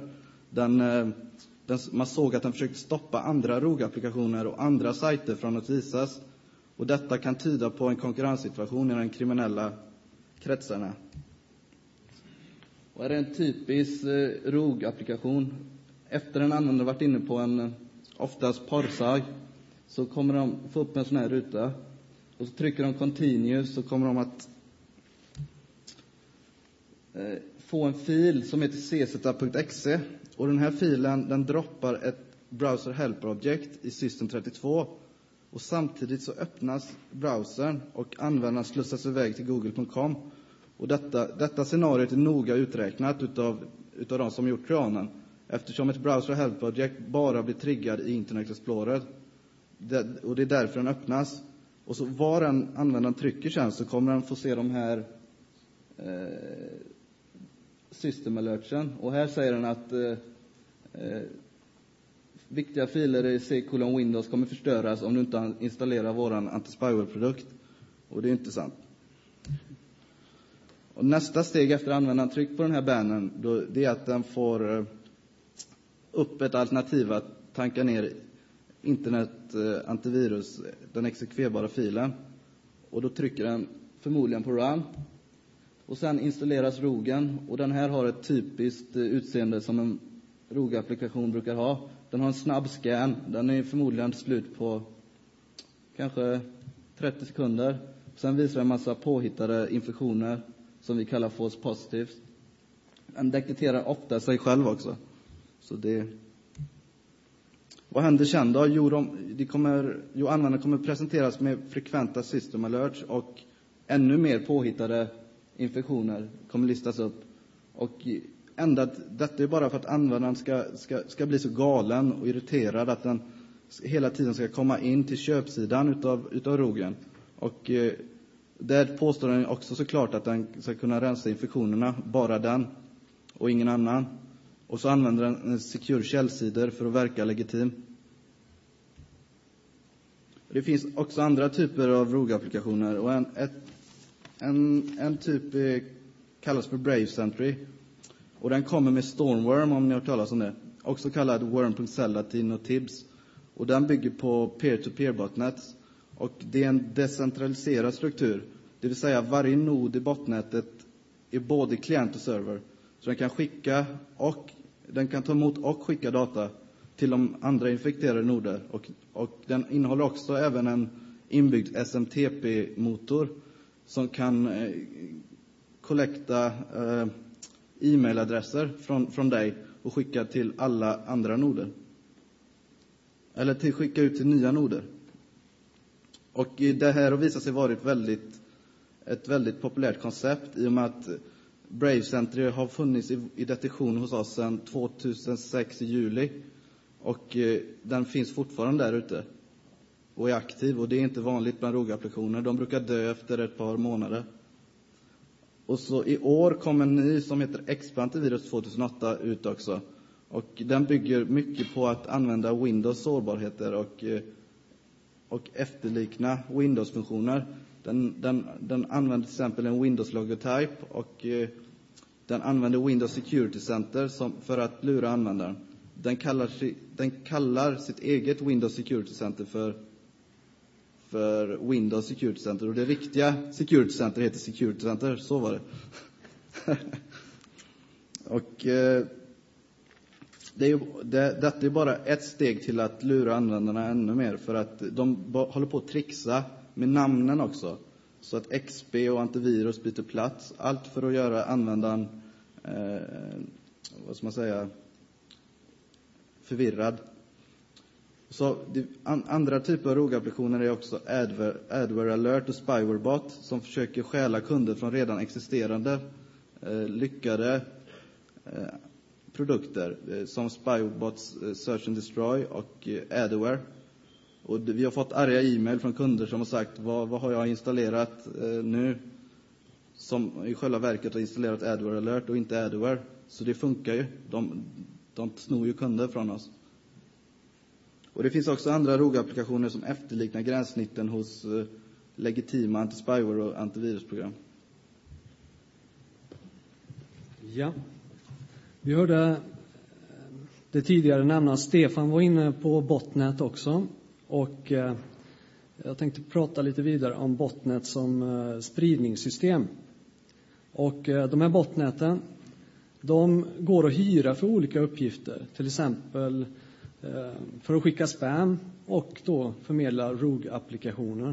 Speaker 3: Man såg att den försökte stoppa andra rogue-applikationer och andra sajter från att visas. Och detta kan tyda på en konkurrenssituation i den kriminella kretsarna. Och är det en typisk rogue-applikation? Efter en användare varit inne på en oftast porrsajt så kommer de få upp en sån här ruta. Och så trycker de continue så kommer de att få en fil som heter csetup.exe. Och den här filen, den droppar ett browser helper object i system32. Och samtidigt så öppnas browsern och användaren slussas iväg till google.com. Och detta scenariot är noga uträknat utav de som gjort trojanen. Eftersom ett browser helper object bara blir triggad i Internet Explorer. Och det är därför den öppnas. Och så var en användaren trycker sen så kommer den få se de här system alertsen. Och här säger den att viktiga filer i C:/Windows kommer förstöras om du inte installerar våran anti-spyware-produkt. Och det är inte sant. Och nästa steg efter användaren tryck på den här bannern, det är att den får upp ett alternativ att tanka ner internet antivirus, den exekverbara filen. Och då trycker den förmodligen på run. Och sen installeras rogen. Och den här har ett typiskt utseende som en rogue-applikation brukar ha. Den har en snabb scan. Den är förmodligen slut på kanske 30 sekunder. Sen visar en massa påhittade infektioner som vi kallar false positives. Den detekterar ofta sig själv också. Så det... Vad händer sen då? Användaren kommer presenteras med frekventa system alerts och ännu mer påhittade infektioner kommer listas upp. Och detta är bara för att användaren ska bli så galen och irriterad att den hela tiden ska komma in till köpsidan utav rogen. Och där påstår den också såklart att den ska kunna rensa infektionerna, bara den och ingen annan. Och så använder den secure källsidor för att verka legitim. Det finns också andra typer av rogue-applikationer. Och en typ kallas för Brave Sentry. Och den kommer med Stormworm, om ni har hört talas om det. Också kallad Worm.Celatin och Tibs. Och den bygger på peer-to-peer botnets. Och det är en decentraliserad struktur. Det vill säga varje nod i botnätet är både klient och server. Så den kan ta emot och skicka data till de andra infekterade noder. Och den innehåller också även en inbyggd SMTP-motor som kan kollekta e-mailadresser från dig och skicka till alla andra noder. Eller skicka ut till nya noder. Och det här har visat sig vara ett väldigt populärt koncept i och med att Brave Sentry har funnits i detektion hos oss sedan 2006 i juli. Och den finns fortfarande där ute och är aktiv. Och det är inte vanligt bland rogue-applikationer. De brukar dö efter ett par månader. Och så i år kom en ny som heter XP Antivirus 2008 ut också. Och den bygger mycket på att använda Windows sårbarheter och efterlikna Windows-funktioner. Den använder till exempel en Windows logotype och den använder Windows Security Center för att lura användaren. Den kallar sitt eget Windows Security Center för Windows Security Center. Och det riktiga Security Center heter Security Center. Så var det. Och detta är bara ett steg till att lura användarna ännu mer. För att de håller på att trixa med namnen också. Så att XP och antivirus byter plats. Allt för att göra användaren förvirrad. Så andra typer av ROG-applikationer är också Adware Alert och Spywarebot som försöker stjäla kunder från redan existerande lyckade produkter som Spywarebots Search and Destroy och Adware. Och vi har fått arga e-mail från kunder som har sagt vad har jag installerat nu som i själva verket har installerat Adware Alert och inte Adware. Så det funkar ju. De snor ju kunder från oss. Och det finns också andra ROG-applikationer som efterliknar gränssnitten hos legitima anti-spyware och antivirusprogram.
Speaker 2: Ja, vi hörde det tidigare nämnas. Stefan var inne på botnet också. Och jag tänkte prata lite vidare om botnet som spridningssystem. Och de här botneten, de går att hyra för olika uppgifter. Till exempel för att skicka spam och då förmedla ROG-applikationer.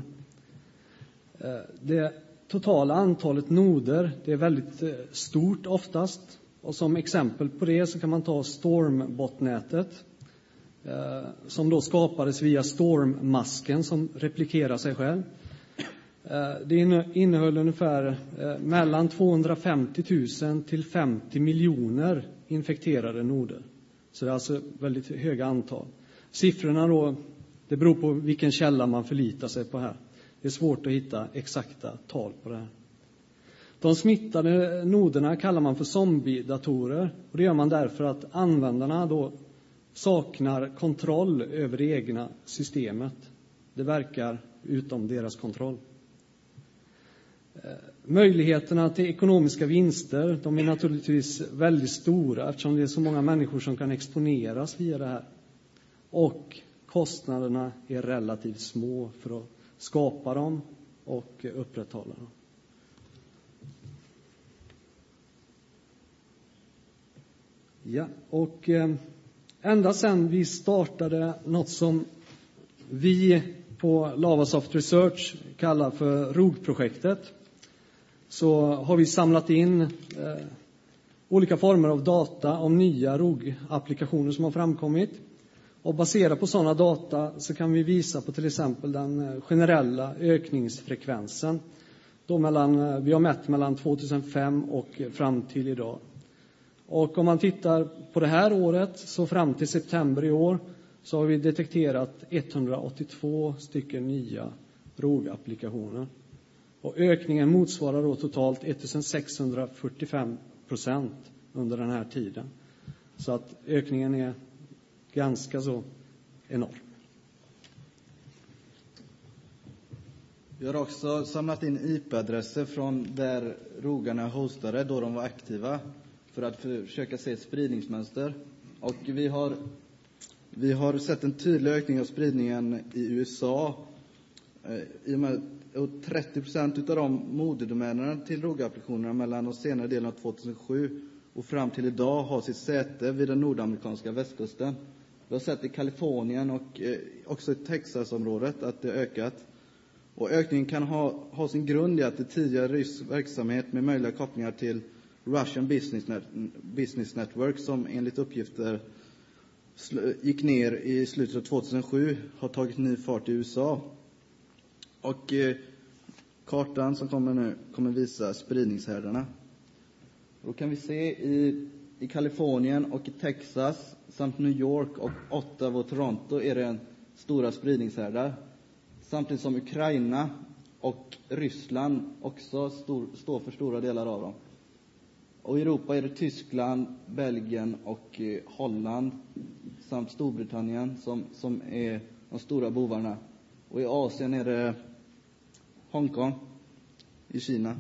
Speaker 2: Det totala antalet noder, det är väldigt stort oftast. Och som exempel på det så kan man ta Storm-botnätet som då skapades via Storm-masken som replikerar sig själv. Det innehöll ungefär mellan 250 000 till 50 miljoner infekterade noder. Så det är alltså väldigt höga antal. Siffrorna då, det beror på vilken källa man förlitar sig på här. Det är svårt att hitta exakta tal på det här. De smittade noderna kallar man för zombiedatorer. Och det gör man därför att användarna då saknar kontroll över det egna systemet. Det verkar utom deras kontroll. Möjligheterna till ekonomiska vinster, de är naturligtvis väldigt stora eftersom det är så många människor som kan exponeras via det här. Och kostnaderna är relativt små för att skapa dem och upprätthålla dem. Ja, och ända sedan vi startade något som vi på Lavasoft Research kallar för ROG-projektet så har vi samlat in olika former av data om nya ROG-applikationer som har framkommit. Och baserat på sådana data så kan vi visa på till exempel den generella ökningsfrekvensen. Då vi har mätt mellan 2005 och fram till idag. Och om man tittar på det här året så fram till september i år så har vi detekterat 182 stycken nya ROG-applikationer. Och ökningen motsvarar då totalt 1645% under den här tiden. Så att ökningen är ganska så enorm.
Speaker 3: Vi har också samlat in IP-adresser från där rogarna hostade då de var aktiva för att försöka se ett spridningsmönster. Och vi har sett en tydlig ökning av spridningen i USA. I och med 30% av de moderdomänerna till ROG-applikationerna mellan de senare delen av 2007 och fram till idag har sitt säte vid den nordamerikanska västkusten. Vi har sett i Kalifornien och också i Texasområdet att det ökat. Och ökningen kan ha sin grund i att det tidigare rysk verksamhet med möjliga kopplingar till Russian Business Network som enligt uppgifter gick ner i slutet av 2007 har tagit ny fart i USA. Och kartan som kommer nu kommer visa spridningshärdarna. Då kan vi se i Kalifornien och i Texas samt New York och Ottawa och Toronto är det en stora spridningshärdar. Samtidigt som Ukraina och Ryssland också står för stora delar av dem. Och i Europa är det Tyskland, Belgien och Holland samt Storbritannien som är de stora bovarna. Och i Asien är det Hongkong i Kina.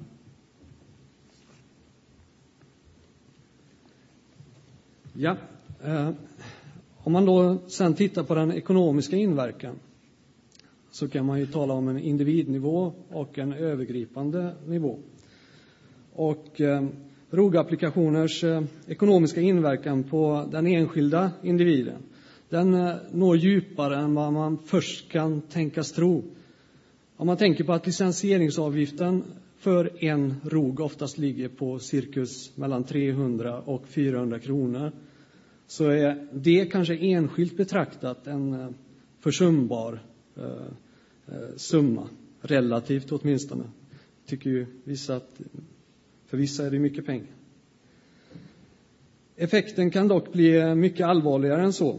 Speaker 2: Ja, om man då sen tittar på den ekonomiska inverkan så kan man ju tala om en individnivå och en övergripande nivå. Och ROG-applikationers ekonomiska inverkan på den enskilda individen, den når djupare än vad man först kan tänkas tro. Om man tänker på att licensieringsavgiften för en ROG oftast ligger på cirkus mellan 300 och 400 kronor, så är det kanske enskilt betraktat en försumbar summa, relativt åtminstone. Tycker ju vissa att för vissa är det mycket pengar. Effekten kan dock bli mycket allvarligare än så.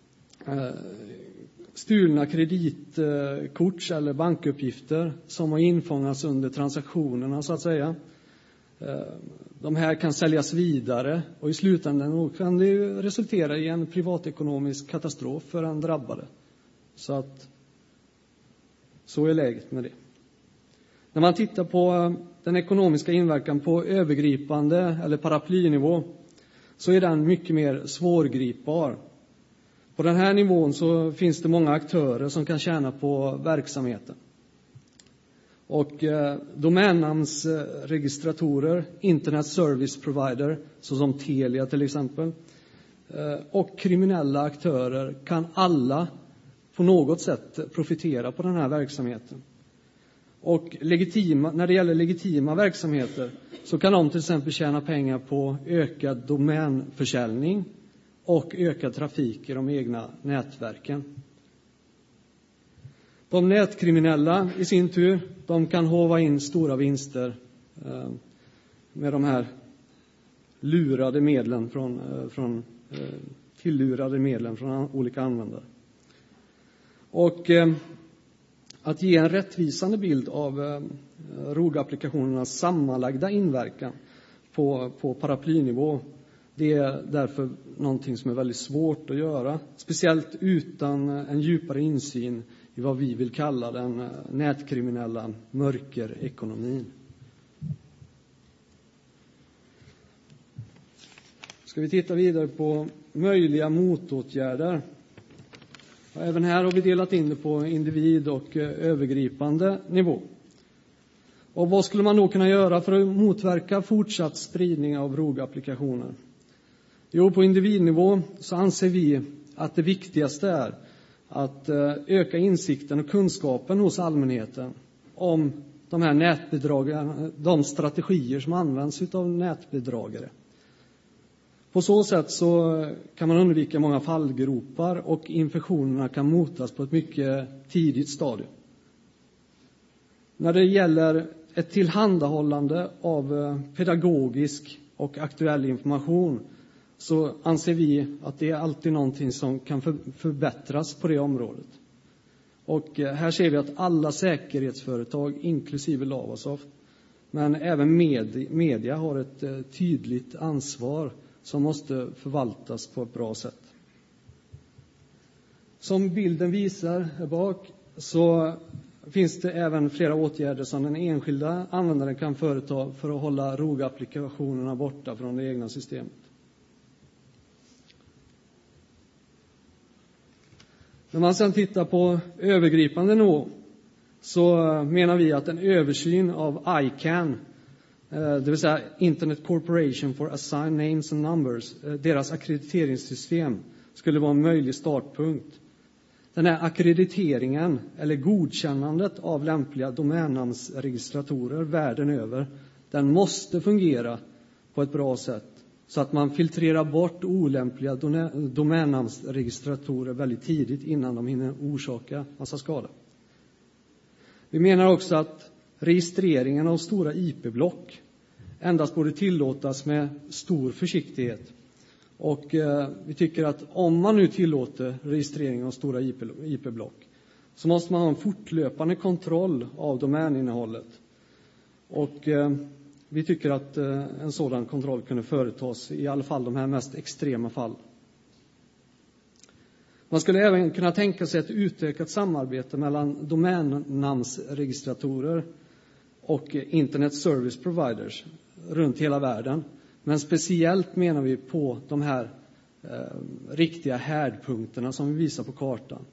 Speaker 2: Stulna kreditkorts eller bankuppgifter som har infångats under transaktionerna så att säga. De här kan säljas vidare och i slutändan kan det resultera i en privatekonomisk katastrof för den drabbade. Så är läget med det. När man tittar på den ekonomiska inverkan på övergripande eller paraplynivå så är den mycket mer svårgripbar. På den här nivån så finns det många aktörer som kan tjäna på verksamheten. Och domännamnsregistratorer, internet service provider, såsom Telia till exempel, och kriminella aktörer kan alla på något sätt profitera på den här verksamheten. Och när det gäller legitima verksamheter så kan de till exempel tjäna pengar på ökad domänförsäljning och ökad trafik i de egna nätverken. De nätkriminella i sin tur, de kan håva in stora vinster med de här lurade medlen tillurade medlen från olika användare. Och att ge en rättvisande bild av ROG-applikationernas sammanlagda inverkan på paraplynivå, det är därför någonting som är väldigt svårt att göra. Speciellt utan en djupare insyn i vad vi vill kalla den nätkriminella mörkerekonomin. Ska vi titta vidare på möjliga motåtgärder. Även här har vi delat in det på individ- och övergripande nivå. Och vad skulle man då kunna göra för att motverka fortsatt spridning av ROG-applikationer? Jo, på individnivå så anser vi att det viktigaste är att öka insikten och kunskapen hos allmänheten om de här nätbedragarna, de strategier som används av nätbedragare. På så sätt så kan man undvika många fallgropar och infektionerna kan motas på ett mycket tidigt stadium. När det gäller ett tillhandahållande av pedagogisk och aktuell information så anser vi att det är alltid någonting som kan förbättras på det området. Och här ser vi att alla säkerhetsföretag, inklusive Lavasoft, men även media har ett tydligt ansvar som måste förvaltas på ett bra sätt. Som bilden visar här bak så finns det även flera åtgärder som den enskilda användaren kan företa för att hålla ROG-applikationerna borta från det egna systemet. När man sedan tittar på övergripande nivå så menar vi att en översyn av ICANN, det vill säga Internet Corporation for Assigned Names and Numbers, deras akkrediteringssystem skulle vara en möjlig startpunkt. Den här akkrediteringen eller godkännandet av lämpliga domännamnsregistratorer världen över, den måste fungera på ett bra sätt så att man filtrerar bort olämpliga domännamnsregistratorer väldigt tidigt innan de hinner orsaka massa skada. Vi menar också att registreringen av stora IP-block endast borde tillåtas med stor försiktighet. Och vi tycker att om man nu tillåter registrering av stora IP-block så måste man ha en fortlöpande kontroll av domäninnehållet. Och vi tycker att en sådan kontroll kunde företas i alla fall de här mest extrema fall. Man skulle även kunna tänka sig ett utökat samarbete mellan domännamnsregistratorer och internet service providers runt hela världen. Men speciellt menar vi på de här riktiga härdpunkterna som vi visar på kartan.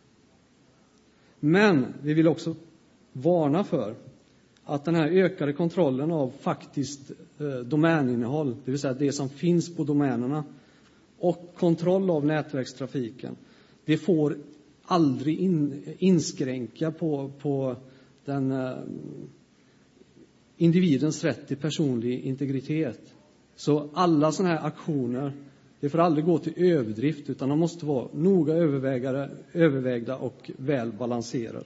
Speaker 2: Men vi vill också varna för att den här ökade kontrollen av faktiskt domäninnehåll, det vill säga det som finns på domänerna, och kontroll av nätverkstrafiken, det får aldrig inskränka på den individens rätt till personlig integritet. Så alla sådana här aktioner, det får aldrig gå till överdrift, utan de måste vara noga övervägda och väl balanserade.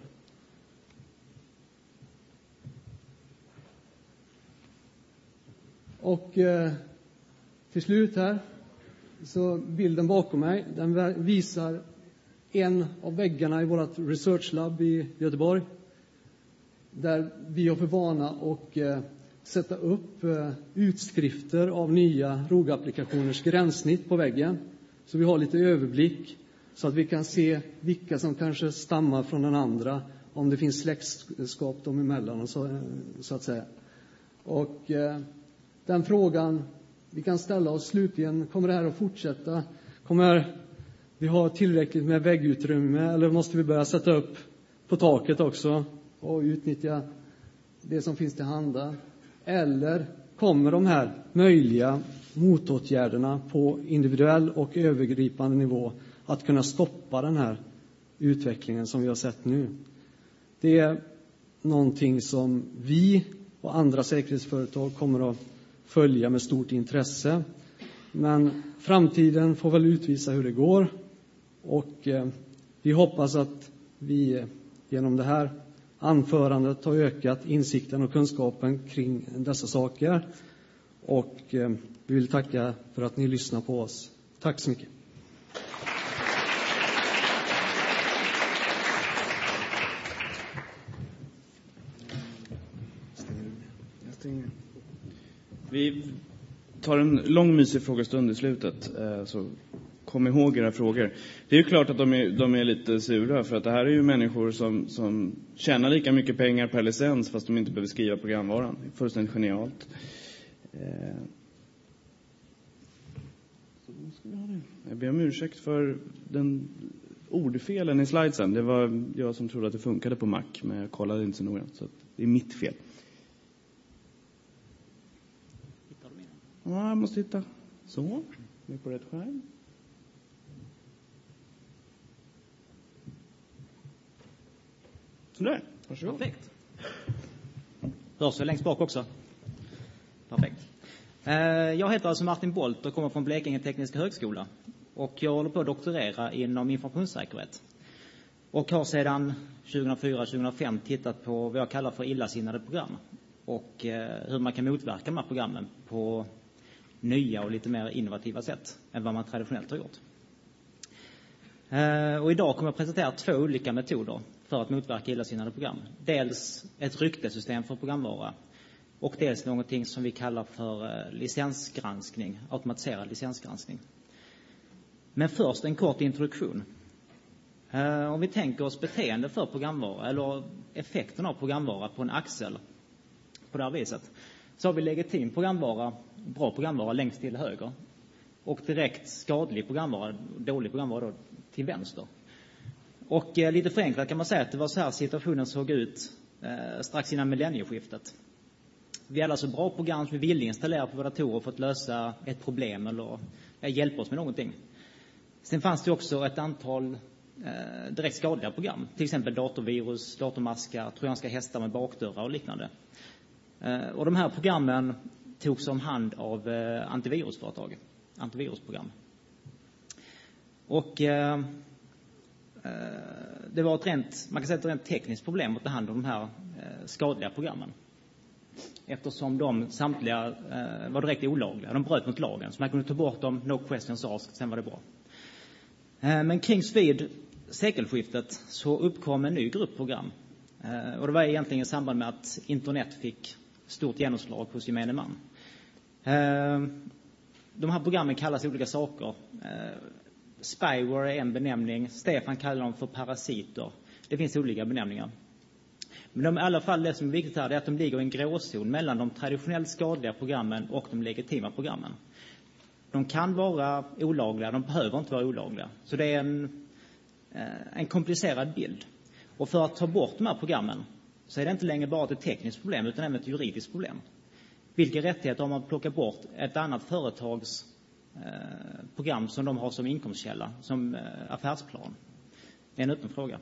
Speaker 2: Och till slut här, så bilden bakom mig, den visar en av väggarna i vårt research lab i Göteborg, där vi har för vana att sätta upp utskrifter av nya ROG-applikationers gränssnitt på väggen. Så vi har lite överblick, så att vi kan se vilka som kanske stammar från den andra, om det finns släktskap dem emellan, så att säga. Och den frågan vi kan ställa oss slutligen, kommer det här att fortsätta? Kommer vi ha tillräckligt med väggutrymme, eller måste vi börja sätta upp på taket också och utnyttja det som finns till handa? Eller kommer de här möjliga motåtgärderna på individuell och övergripande nivå att kunna stoppa den här utvecklingen som vi har sett nu? Det är någonting som vi och andra säkerhetsföretag kommer att följa med stort intresse. Men framtiden får väl utvisa hur det går. Och vi hoppas att vi genom det här anförandet har ökat insikten och kunskapen kring dessa saker. Och vi vill tacka för att ni lyssnar på oss. Tack så mycket.
Speaker 1: Vi tar en lång mysig frågestund i slutet, så kom ihåg era frågor. Det är ju klart att de är lite sura, för att det här är ju människor som tjänar lika mycket pengar per licens fast de inte behöver skriva programvaran. Det är fullständigt genialt. Så då ska vi ha det. Jag ber om ursäkt för den ordfelen i slidesen. Det var jag som trodde att det funkade på Mac, men jag kollade inte så noga, så att det är mitt fel. Ja, jag måste hitta. Så, vi är på rätt skärm. Sådär, varsågod.
Speaker 4: Perfekt. Hörs jag längst bak också? Perfekt. Jag heter alltså Martin Bolt och kommer från Blekinge Tekniska Högskola. Och jag håller på att doktorera inom informationssäkerhet. Och har sedan 2004-2005 tittat på vad jag kallar för illasinnade program. Och hur man kan motverka de här programmen på nya och lite mer innovativa sätt än vad man traditionellt har gjort. Och idag kommer jag presentera 2 olika metoder för att motverka illasinnade program. Dels ett ryktesystem för programvara och dels någonting som vi kallar för licensgranskning, automatiserad licensgranskning. Men först en kort introduktion. Om vi tänker oss beteende för programvara eller effekten av programvara på en axel på det här viset, så har vi legitim programvara, bra programvara längst till höger och direkt skadlig programvara, dålig programvara då, till vänster. Och lite förenklat kan man säga att det var så här situationen såg ut strax innan millennieskiftet. Vi hade alltså bra program som vi ville installera på våra datorer för att lösa ett problem eller hjälpa oss med någonting. Sen fanns det också ett antal direkt skadliga program, till exempel datorvirus, datormaskar, trojanska hästar med bakdörrar och liknande. Och de här programmen togs om hand av antivirusföretag, antivirusprogram. Och det var man kan säga ett rent tekniskt problem att ta hand om de här skadliga programmen. Eftersom de samtliga var direkt olagliga. De bröt mot lagen. Så man kunde ta bort dem, no questions asked, sen var det bra. Men kring svid sekelskiftet så uppkom en ny grupp program. Och det var egentligen i samband med att internet fick stort genomslag hos gemene man. De här programmen kallas olika saker. Spyware är en benämning. Stefan kallar dem för parasiter. Det finns olika benämningar. Men i alla fall det som är viktigt här är att de ligger i en gråzon mellan de traditionellt skadliga programmen och de legitima programmen. De kan vara olagliga, de behöver inte vara olagliga. Så det är en komplicerad bild. Och för att ta bort de här programmen så är det inte längre bara ett tekniskt problem utan även ett juridiskt problem. Vilka rättigheter har man plockat bort ett annat företags program som de har som inkomstkälla, som affärsplan? Det är en öppen fråga.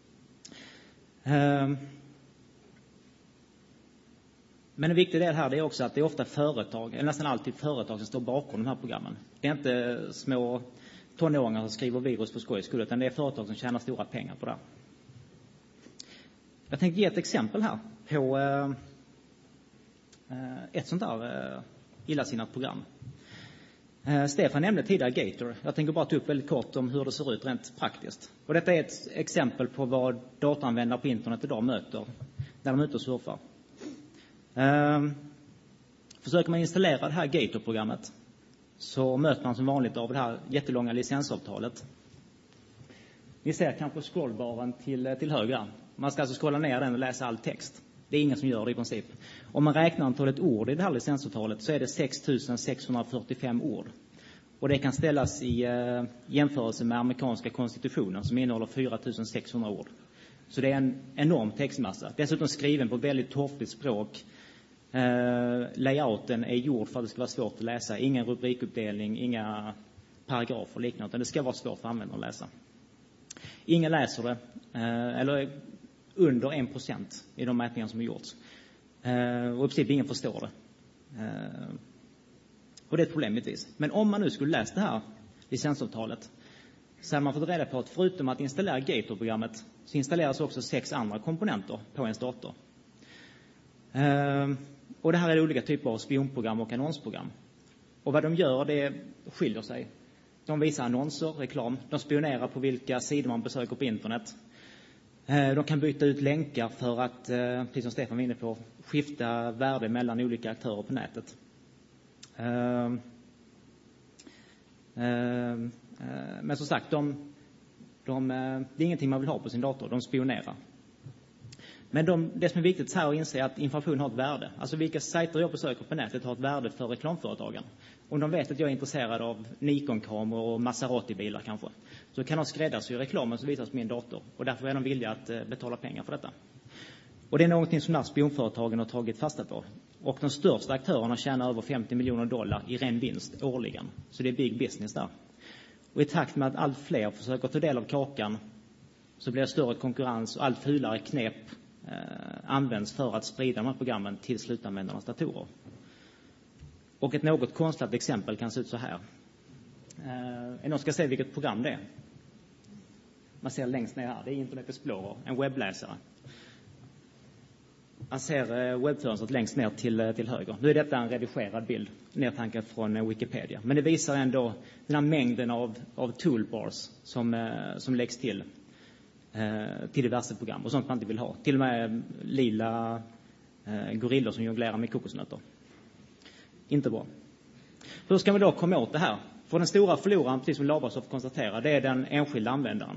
Speaker 4: Men en viktig del här är också att det är ofta företag, eller nästan alltid företag som står bakom de här programmen. Det är inte små tonåringar som skriver virus på skojs skull, utan det är företag som tjänar stora pengar på det. Jag tänkte ge ett exempel här på ett sånt där illasinnat program. Stefan nämnde tidigare Gator. Jag tänker bara ta upp väldigt kort om hur det ser ut rent praktiskt. Och detta är ett exempel på vad dataanvändare på internet idag möter när de är ute och surfar. Försöker man installera det här Gator-programmet så möter man som vanligt av det här jättelånga licensavtalet. Ni ser kanske scrollbaren till höger. Man ska alltså scrolla ner den och läsa all text. Det är ingen som gör det i princip. Om man räknar antalet ord i det här licensavtalet så är det 6645 ord. Och det kan ställas i jämförelse med amerikanska konstitutionen som innehåller 4600 ord. Så det är en enorm textmassa. Dessutom skriven på väldigt torftigt språk. Layouten är gjord för att det ska vara svårt att läsa. Ingen rubrikuppdelning, inga paragrafer och liknande. Utan det ska vara svårt för användaren att läsa. Ingen läser det. Eller under 1% i de mätningar som har gjorts. Och i princip ingen förstår det. Och det är ett problem givetvis. Men om man nu skulle läsa det här licensavtalet så har man fått reda på att förutom att installera Gator-programmet så installeras också 6 andra komponenter på ens dator. Och det här är olika typer av spionprogram och annonsprogram. Och vad de gör det skiljer sig. De visar annonser, reklam. De spionerar på vilka sidor man besöker på internet. De kan byta ut länkar för att, precis som Stefan var inne på, skifta värde mellan olika aktörer på nätet. Men som sagt, det är ingenting man vill ha på sin dator. De spionerar. Men det som är viktigt här är att inse att information har ett värde. Alltså vilka sajter jag besöker på nätet har ett värde för reklamföretagen. Om de vet att jag är intresserad av Nikon-kameror och Maserati-bilar kanske, så kan de skräddarsy reklamen som visas på min dator. Och därför är de villiga att betala pengar för detta. Och det är någonting som spionföretagen har tagit fasta på. Och de största aktörerna tjänar över $50 miljoner i ren vinst årligen. Så det är big business där. Och i takt med att allt fler försöker ta del av kakan så blir det större konkurrens och allt fulare knep används för att sprida de här programmen till slutanvändarnas datorer. Och ett något konstlat exempel kan se ut så här. Någon ska se vilket program det är. Man ser längst ner här, det är Internet Explorer, en webbläsare. Man ser webbfönstret längst ner till höger. Nu är detta en redigerad bild, nedtankad från Wikipedia. Men det visar ändå den här mängden av toolbars som läggs till diverse program och sånt man inte vill ha. Till och med lila gorillor som jonglerar med kokosnötter. Inte bra. Hur ska vi då komma åt det här? För den stora förloraren, precis som Labasoft konstaterar, det är den enskilda användaren.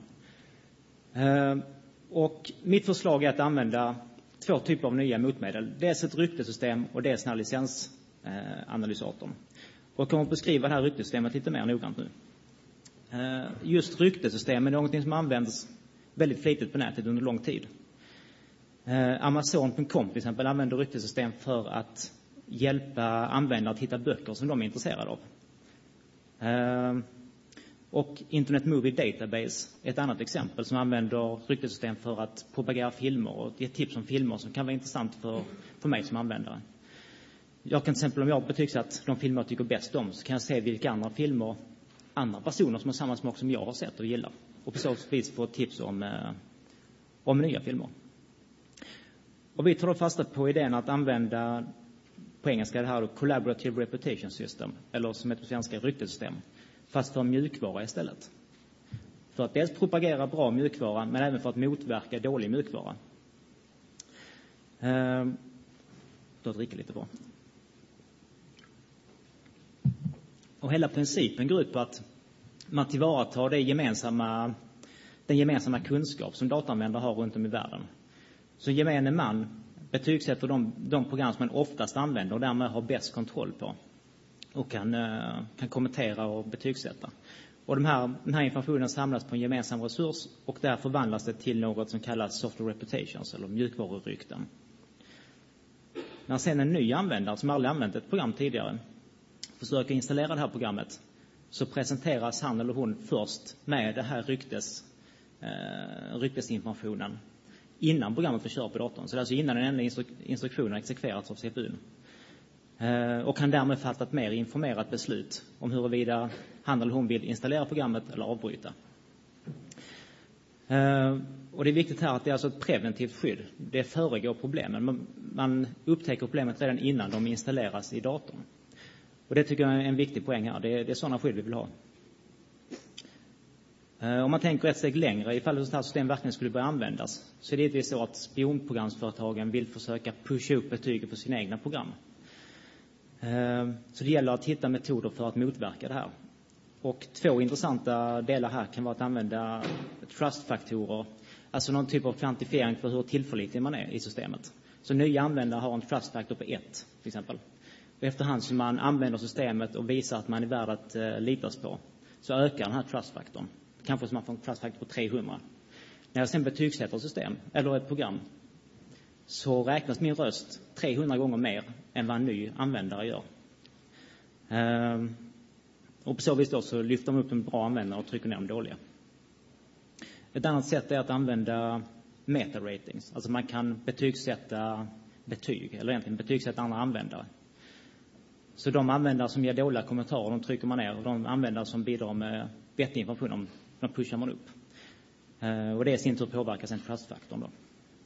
Speaker 4: Och mitt förslag är att använda 2 typer av nya motmedel. Dels ett ryktesystem och dels den här licensanalysatorn. Och jag kommer att beskriva det här ryktesystemet lite mer noggrant nu. Just ryktesystem är något som används väldigt flitigt på nätet under lång tid. Amazon.com till exempel använder ryktesystem för att hjälpa användare att hitta böcker som de är intresserade av. Och Internet Movie Database är ett annat exempel som använder ryktesystem för att propagera filmer och ge tips om filmer som kan vara intressant för mig som användare. Jag kan till exempel, om jag betygsatt de filmer jag tycker bäst om, så kan jag se vilka andra filmer andra personer som har samma smak som jag har sett och gillar. Och på så vis få tips om nya filmer. Och vi tar då fasta på idén att använda, på engelska det här, Collaborative Reputation System, eller som heter på svenska ryktesystem, fast för mjukvara istället. För att dels propagera bra mjukvara, men även för att motverka dålig mjukvara. Då dricker lite bra. Och hela principen går ut på att man tillvaratar den gemensamma kunskap som dataanvändare har runt om i världen. Så gemene man betygsätter de program som man oftast använder och därmed har bäst kontroll på. Och kan kommentera och betygsätta. Och den här informationen samlas på en gemensam resurs och där förvandlas det till något som kallas software reputations eller mjukvarurykten. När sen en ny användare som aldrig använt ett program tidigare försöker installera det här programmet, så presenteras han eller hon först med det här ryktesinformationen innan programmet får köra på datorn. Så det är alltså innan den enda instruktionen exekverats av CPUn. Och kan därmed fatta ett mer informerat beslut om huruvida han eller hon vill installera programmet eller avbryta. Och det är viktigt här att det är alltså ett preventivt skydd. Det föregår problemen. Man upptäcker problemet redan innan de installeras i datorn. Och det tycker jag är en viktig poäng här. Det är sådana skydd vi vill ha. Om man tänker ett steg längre, ifall ett sådant här system verkligen skulle börja användas, så är det givetvis så att spionprogramsföretagen vill försöka pusha upp betyget på sina egna program. Så det gäller att hitta metoder för att motverka det här. Och 2 intressanta delar här kan vara att använda trustfaktorer, alltså någon typ av kvantifiering för hur tillförlitlig man är i systemet. Så nya användare har en trustfaktor på 1 till exempel. Och efterhand som man använder systemet och visar att man är värd att litas på, så ökar den här trustfaktorn. Kanske som man får en trustfaktor på 300. När jag sen betygsätter system eller ett program, så räknas min röst 300 gånger mer än vad en ny användare gör. Och på så vis då så lyfter de upp de bra användarna och trycker ner de dåliga. Ett annat sätt är att använda meta-ratings. Alltså man kan betygsätta betyg, eller egentligen betygsätta andra användare. Så de användare som ger dåliga kommentarer, de trycker man ner. Och de användare som bidrar med vettig information, de pushar man upp. Och det i sin tur påverkar sen trustfaktorn då.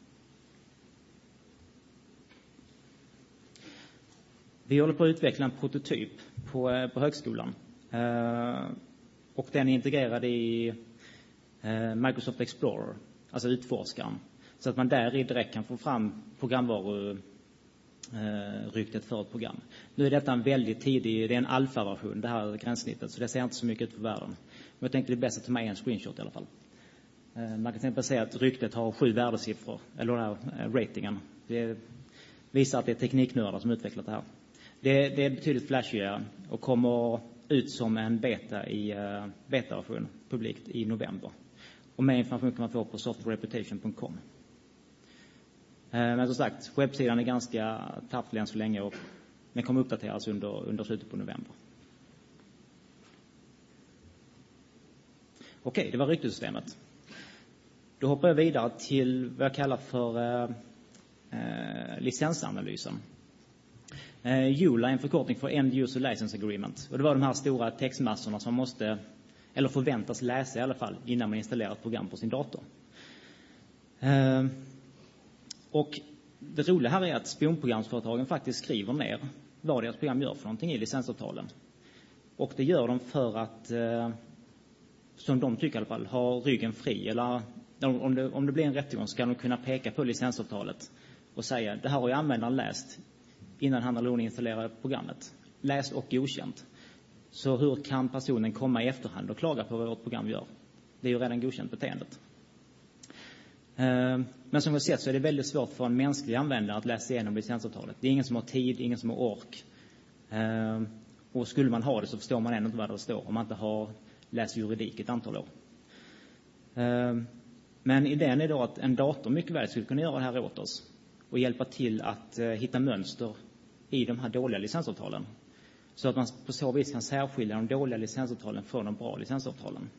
Speaker 4: Vi håller på att utveckla en prototyp på högskolan. Och den är integrerad i Microsoft Explorer, alltså utforskaren. Så att man där direkt kan få fram programvaruryktet för ett program. Nu är detta en väldigt tidig, det är en alfa-version, det här gränssnittet, så det ser inte så mycket ut för världen. Men jag tänkte det är bäst att ta med en screenshot i alla fall. Man kan till exempel säga att ryktet har 7 värdesiffror, eller den här ratingen. Det visar att det är tekniknördar som utvecklat det här. Det är betydligt flashigare och kommer ut som en beta-version publikt i november. Och mer information kan man få på softwarereputation.com. Men som sagt, webbsidan är ganska tafflig än så länge och den kommer uppdateras under slutet på november. Okej, det var ryktesystemet. Då hoppar jag vidare till vad jag kallar för licensanalysen. EULA är en förkortning för End User License Agreement. Och det var de här stora textmassorna som måste, eller förväntas läsa i alla fall, innan man installerar ett program på sin dator. Och det roliga här är att spionprogramsföretagen faktiskt skriver ner vad deras program gör för någonting i licensavtalen. Och det gör de för att, som de tycker i alla fall, ha ryggen fri. Eller om det blir en rättegång så kan de kunna peka på licensavtalet och säga, det här har ju användaren läst innan han eller hon installerar programmet. Läst och godkänt. Så hur kan personen komma i efterhand och klaga på vad vårt program gör? Det är ju redan godkänt beteendet. Men som vi har sett så är det väldigt svårt för en mänsklig användare att läsa igenom licensavtalet. Det är ingen som har tid, ingen som har ork. Och skulle man ha det så förstår man ändå inte vad det står om man inte har läst juridik ett antal år. Men idén är då att en dator mycket väl skulle kunna göra det här åt oss och hjälpa till att hitta mönster i de här dåliga licensavtalen. Så att man på så vis kan särskilja de dåliga licensavtalen från de bra licensavtalen.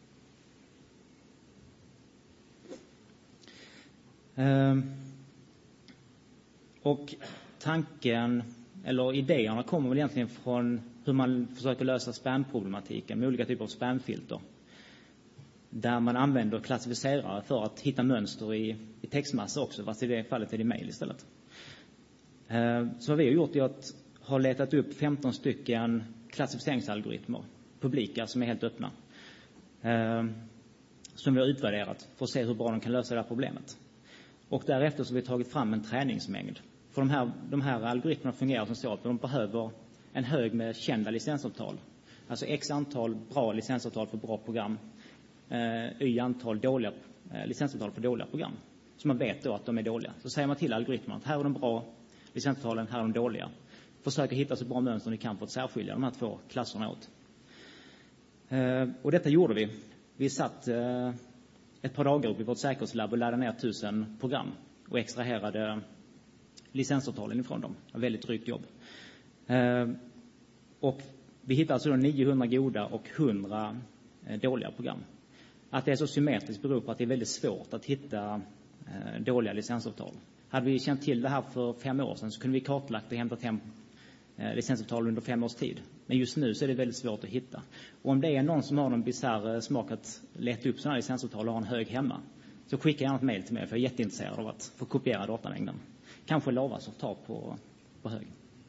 Speaker 4: Och tanken, eller idéerna kommer väl egentligen från hur man försöker lösa spamproblematiken med olika typer av spamfilter. Där man använder klassificerare för att hitta mönster i textmassa också, fast i det fallet är det mejl istället. Så vad vi har gjort är att ha letat upp 15 stycken klassificeringsalgoritmer, publika, som är helt öppna. som vi har utvärderat för att se hur bra de kan lösa det här problemet. Och därefter så har vi tagit fram en träningsmängd. För de här algoritmerna fungerar som så att de behöver en hög med kända licensavtal. Alltså x antal bra licensavtal för bra program, y antal dåliga licensavtal för dåliga program. Så man vet då att de är dåliga. Så säger man till algoritmerna att här är de bra licensavtalen, här är de dåliga. Försöker hitta så bra mönster ni kan för att särskilja de här två klasserna åt. Och detta gjorde vi. Vi satt ett par dagar upp i vårt säkerhetslabb och lärde ner 1000 program och extraherade licensavtalen ifrån dem. Det var väldigt drygt jobb. Och vi hittade alltså 900 goda och 100 dåliga program. Att det är så symmetriskt beror på att det är väldigt svårt att hitta dåliga licensavtal. Hade vi känt till det här för 5 år sedan så kunde vi kartlagt och hämtat hem licensavtal under 5 års tid. Men just nu så är det väldigt svårt att hitta. Och om det är någon som har någon bizarr smak att leta upp sådana licensavtal och ha en hög hemma, så skicka gärna ett mejl till mig, för jag är jätteintresserad av att få kopiera datamängden. Kanske lavas och ta på hög.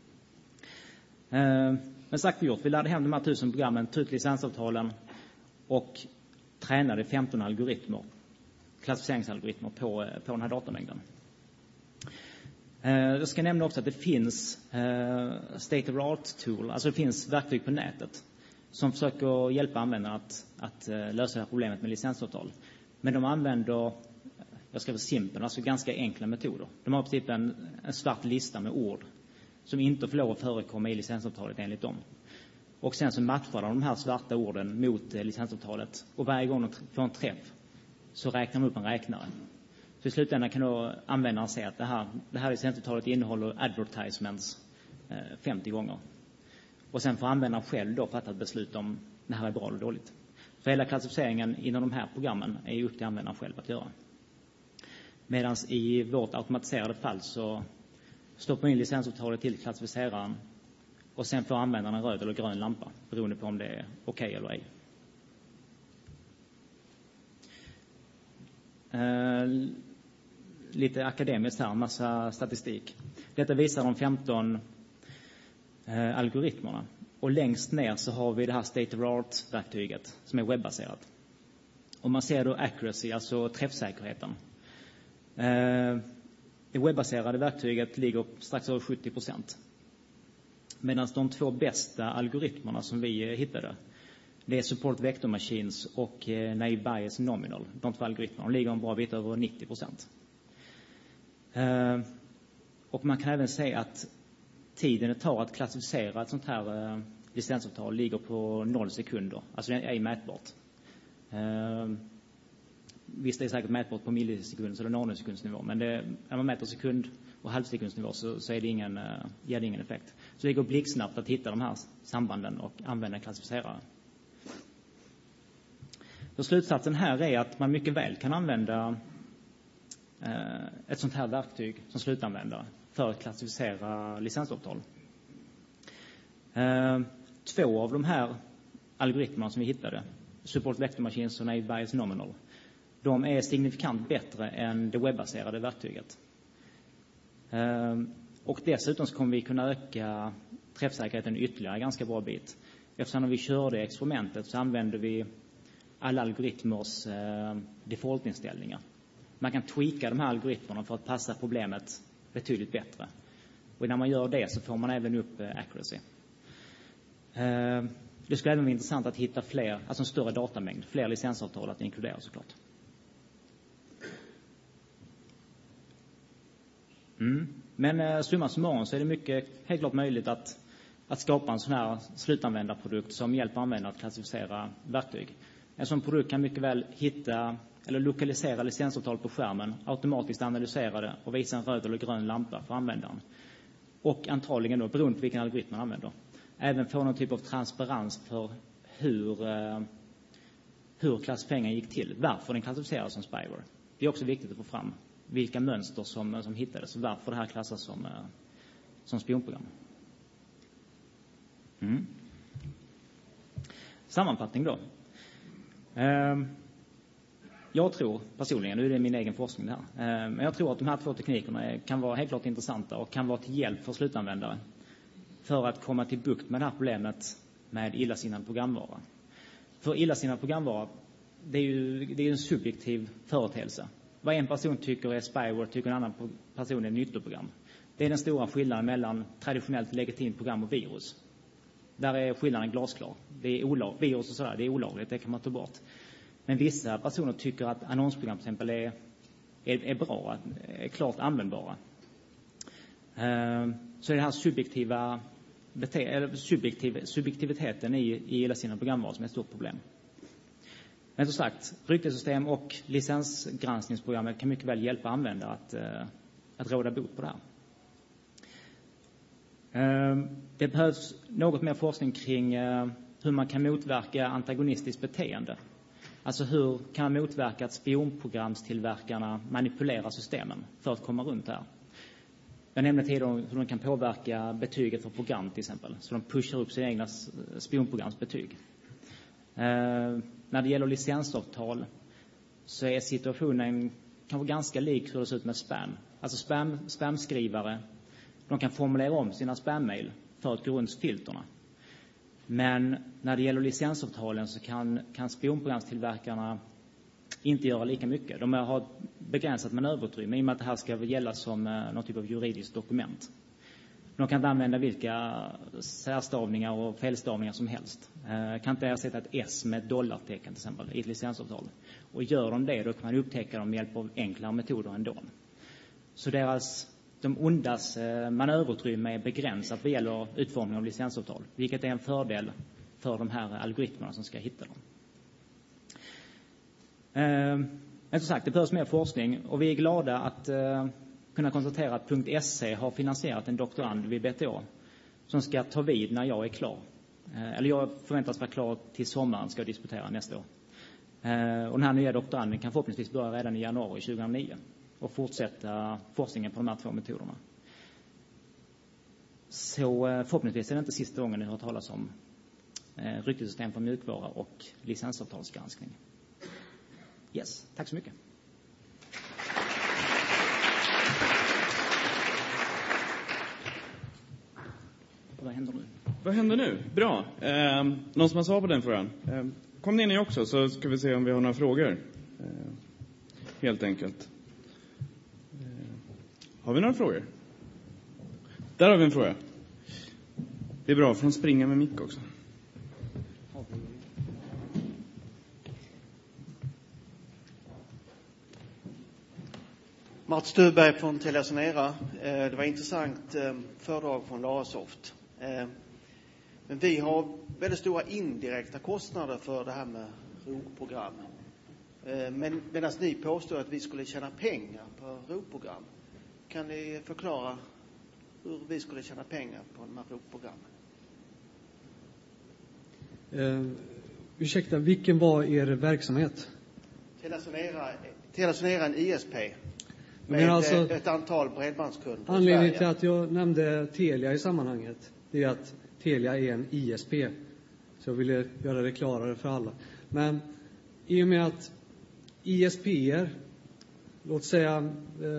Speaker 4: Men sagt och gjort, vi lärde hem de här 1000 programmen, tog ut licensavtalen och tränade 15 algoritmer, klassificeringsalgoritmer på den här datamängden. Jag ska nämna också att det finns state of art tool, alltså det finns verktyg på nätet som försöker hjälpa användarna att lösa det här problemet med licensavtal. Men de använder, jag ska vara simpel, alltså ganska enkla metoder. De har typ en svart lista med ord som inte får lov att förekomma i licensavtalet enligt dem. Och sen så matchar de här svarta orden mot licensavtalet. Och varje gång de får en träff så räknar de upp en räknare. Så i slutändan kan då användaren säga att det här licensavtalet innehåller advertisements 50 gånger. Och sen får användaren själv då fatta ett beslut om det här är bra eller dåligt. För hela klassificeringen inom de här programmen är upp till användaren själv att göra. Medan i vårt automatiserade fall så stoppar in licensavtalet till klassificeraren och sen får användaren en röd eller grön lampa beroende på om det är okej eller ej. Lite akademiskt här, massa statistik. Detta visar de 15 algoritmerna. Och längst ner så har vi det här state of art-verktyget som är webbaserat. Och man ser då accuracy, alltså träffsäkerheten. Det webbaserade verktyget ligger strax över 70%. Medan de 2 bästa algoritmerna som vi hittade, det är Support Vector Machines och Naive Bayes Nominal. De 2 algoritmerna ligger en bra bit över 90%. Och man kan även säga att tiden det tar att klassificera ett sånt här licensavtal ligger på 0 sekunder. Alltså det är ej mätbart. Visst, det är säkert mätbart på millisekunds- eller nanosekundsnivå, men när man mäter sekund- och halvsekundsnivå så är det ger det ingen effekt. Så det går blixtsnabbt att hitta de här sambanden och använda klassificerare. Så slutsatsen här är att man mycket väl kan använda ett sånt här verktyg som slutanvändare för att klassificera licensavtal. 2 av de här algoritmerna som vi hittade, Support Vector Machines och Naive Bayes Nominal, de är signifikant bättre än det webbaserade verktyget. Och dessutom så kommer vi kunna öka träffsäkerheten ytterligare ganska bra bit. Eftersom när vi körde experimentet så använde vi alla algoritmers defaultinställningar. Man kan tweaka de här algoritmerna för att passa problemet betydligt bättre. Och när man gör det så får man även upp accuracy. Det skulle även vara intressant att hitta fler, alltså en större datamängd, fler licensavtal att inkludera såklart. Men summa summarum så är det mycket helt klart möjligt att skapa en sån här slutanvändarprodukt som hjälper användare att klassificera verktyg. En sån produkt kan mycket väl hitta eller lokalisera licensavtal på skärmen, automatiskt analysera det och visa en röd eller grön lampa för användaren. Och antagligen då, beroende på vilken algoritm man använder, även få någon typ av transparens för hur klassificeringen gick till, varför den klassificeras som spyware. Det är också viktigt att få fram vilka mönster som hittades och varför det här klassas som spionprogram. Sammanfattning då. Jag tror personligen, nu är det min egen forskning här, men jag tror att de här 2 teknikerna kan vara helt klart intressanta och kan vara till hjälp för slutanvändare för att komma till bukt med det här problemet med illasinnad programvara. För illasinnad programvara det är en subjektiv företeelse. Vad en person tycker är spyware tycker en annan person är nyttoprogram. Det är den stora skillnaden mellan traditionellt legitimt program och virus. Där är skillnaden glasklar. Det är virus och sådär, det är olagligt, det kan man ta bort. Men vissa personer tycker att annonsprogram till exempel är bra, är klart användbara. Så det här subjektiviteten i hela sina programvaror som är ett stort problem. Men som sagt, ryktessystem och licensgranskningsprogrammet kan mycket väl hjälpa användare att råda bot på det här. Det behövs något mer forskning kring hur man kan motverka antagonistiskt beteende. Alltså hur kan man motverka att spionprogramstillverkarna manipulerar systemen för att komma runt det här. Jag nämnde tidigare hur de kan påverka betyget för program till exempel. Så de pushar upp sina egna spionprogramsbetyg. När det gäller licensavtal så är situationen kanske ganska lik hur det ser ut med spam. Alltså spamskrivare, de kan formulera om sina spammail för att gå runt filterna. Men när det gäller licensavtalen så kan spionprogramstillverkarna inte göra lika mycket. De har begränsat manöverutrymme i och med att det här ska gälla som någon typ av juridiskt dokument. De kan inte använda vilka särstavningar och felstavningar som helst. Kan inte ersätta ett S med ett dollartecken till exempel i ett licensavtal. Och gör de det, då kan man upptäcka dem med hjälp av enklare metoder ändå. Så de ondas manöverutrymme är begränsat vad gäller utformning av licensavtal. Vilket är en fördel för de här algoritmerna som ska hitta dem. Men som sagt, det behövs mer forskning och vi är glada att kunna konstatera att .se har finansierat en doktorand vid BTH som ska ta vid när jag är klar. Eller jag förväntas vara klar till sommaren, ska jag disputera nästa år. Och den här nya doktoranden kan förhoppningsvis börja redan i januari 2009 och fortsätta forskningen på de här två metoderna. Så förhoppningsvis är det inte sista gången ni hör talas om ryktessystem för mjukvara och licensavtalsgranskning. Yes, tack så mycket. Vad händer nu?
Speaker 1: Vad händer nu? Bra. Någon som har svar på den frågan? Kom ner ni också så ska vi se om vi har några frågor. Helt enkelt. Har vi några frågor? Där har vi en fråga. Det är bra, för de springer med mick också.
Speaker 5: Mats Stuberg från TeliaSonera. Det var intressant föredrag från Larasoft. Men vi har väldigt stora indirekta kostnader för det här med ROG-program. Men medan ni påstår att vi skulle tjäna pengar på ROG-program. Kan ni förklara hur vi skulle tjäna pengar på de här ROG-programmen?
Speaker 2: Ursäkta, vilken var er verksamhet?
Speaker 5: TeliaSonera en ISP. Med alltså, ett antal bredbandskunder.
Speaker 2: Anledningen till att jag nämnde Telia i sammanhanget är att Telia är en ISP. Så jag ville göra det klarare för alla. Men i och med att ISP:er, låt säga,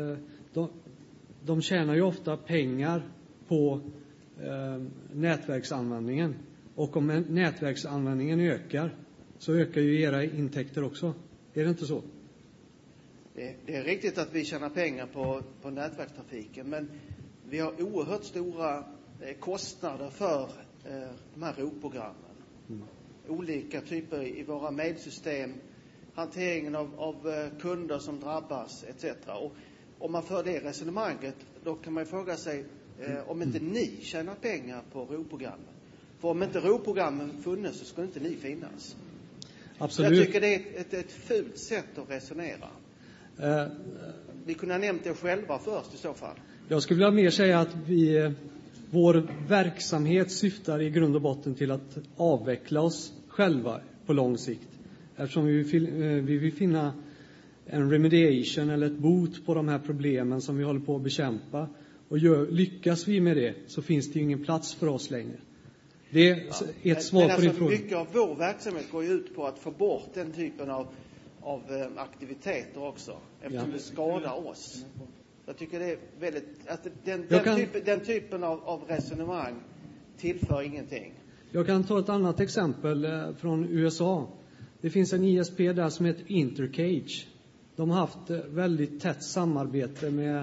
Speaker 2: de tjänar ju ofta pengar på nätverksanvändningen. Och om nätverksanvändningen ökar så ökar ju era intäkter också. Är det inte så?
Speaker 5: Det är riktigt att vi tjänar pengar på nätverkstrafiken, men vi har oerhört stora kostnader för de här ROG-programmen. Olika typer i våra mejlsystem, hanteringen av kunder som drabbas etc. Och om man för det resonemanget, då kan man fråga sig om inte ni tjänar pengar på ROG-programmen. För om inte ROG-programmen funnits så skulle inte ni finnas.
Speaker 2: Absolut.
Speaker 5: Jag tycker det är ett fult sätt att resonera. Vi kunde ha nämnt det själva först i så fall.
Speaker 2: Jag skulle vilja mer säga att vår verksamhet syftar i grund och botten till att avveckla oss själva på lång sikt. Eftersom vi vill finna en remediation eller ett bot på de här problemen som vi håller på att bekämpa. Och lyckas vi med det så finns det ju ingen plats för oss längre. Det är ett svar på din fråga.
Speaker 5: Mycket av vår verksamhet går ju ut på att få bort den typen av aktiviteter också. Eftersom det skadar oss. Jag tycker det är väldigt... Att den typen av resonemang tillför ingenting.
Speaker 2: Jag kan ta ett annat exempel från USA. Det finns en ISP där som heter Intercage. De har haft väldigt tätt samarbete med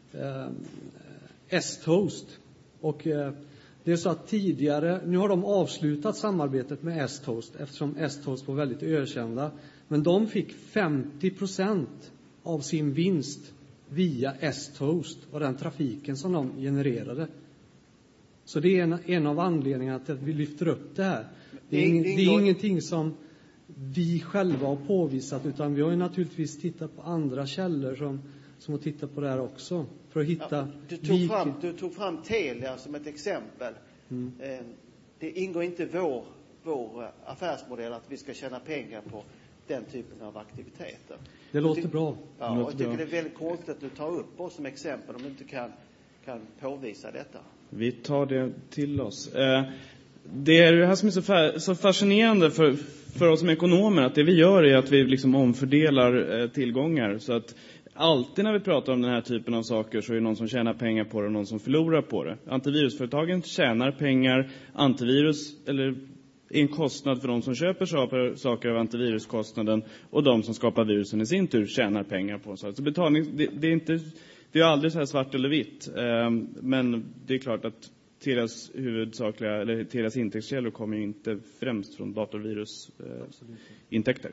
Speaker 2: S-Toast. Och det är så att tidigare, nu har de avslutat samarbetet med S-Toast eftersom S-Toast var väldigt ökända. Men de fick 50% av sin vinst via S-Toast och den trafiken som de genererade. Så det är en av anledningarna till att vi lyfter upp det här. Det är ingenting som vi själva har påvisat, utan vi har ju naturligtvis tittat på andra källor som har tittat på det här också. För att hitta
Speaker 5: du tog fram Telia som ett exempel. Det ingår inte vår affärsmodell att vi ska tjäna pengar på den typen av aktiviteter.
Speaker 2: Det låter bra.
Speaker 5: Ja, och jag tycker det är väldigt konstigt att du tar upp oss som exempel om du inte kan påvisa detta.
Speaker 1: Vi tar det till oss. Det är det här som är så fascinerande för oss som ekonomer, att det vi gör är att vi liksom omfördelar tillgångar. Så att alltid när vi pratar om den här typen av saker så är det någon som tjänar pengar på det och någon som förlorar på det. Antivirusföretagen tjänar pengar, antivirus eller är en kostnad för de som köper saker av antiviruskostnaden, och de som skapar virusen i sin tur tjänar pengar på det. Så det är aldrig så här svart eller vitt. Men det är klart att Telias Telias intäktskällor kommer ju inte främst från datorvirusintäkter.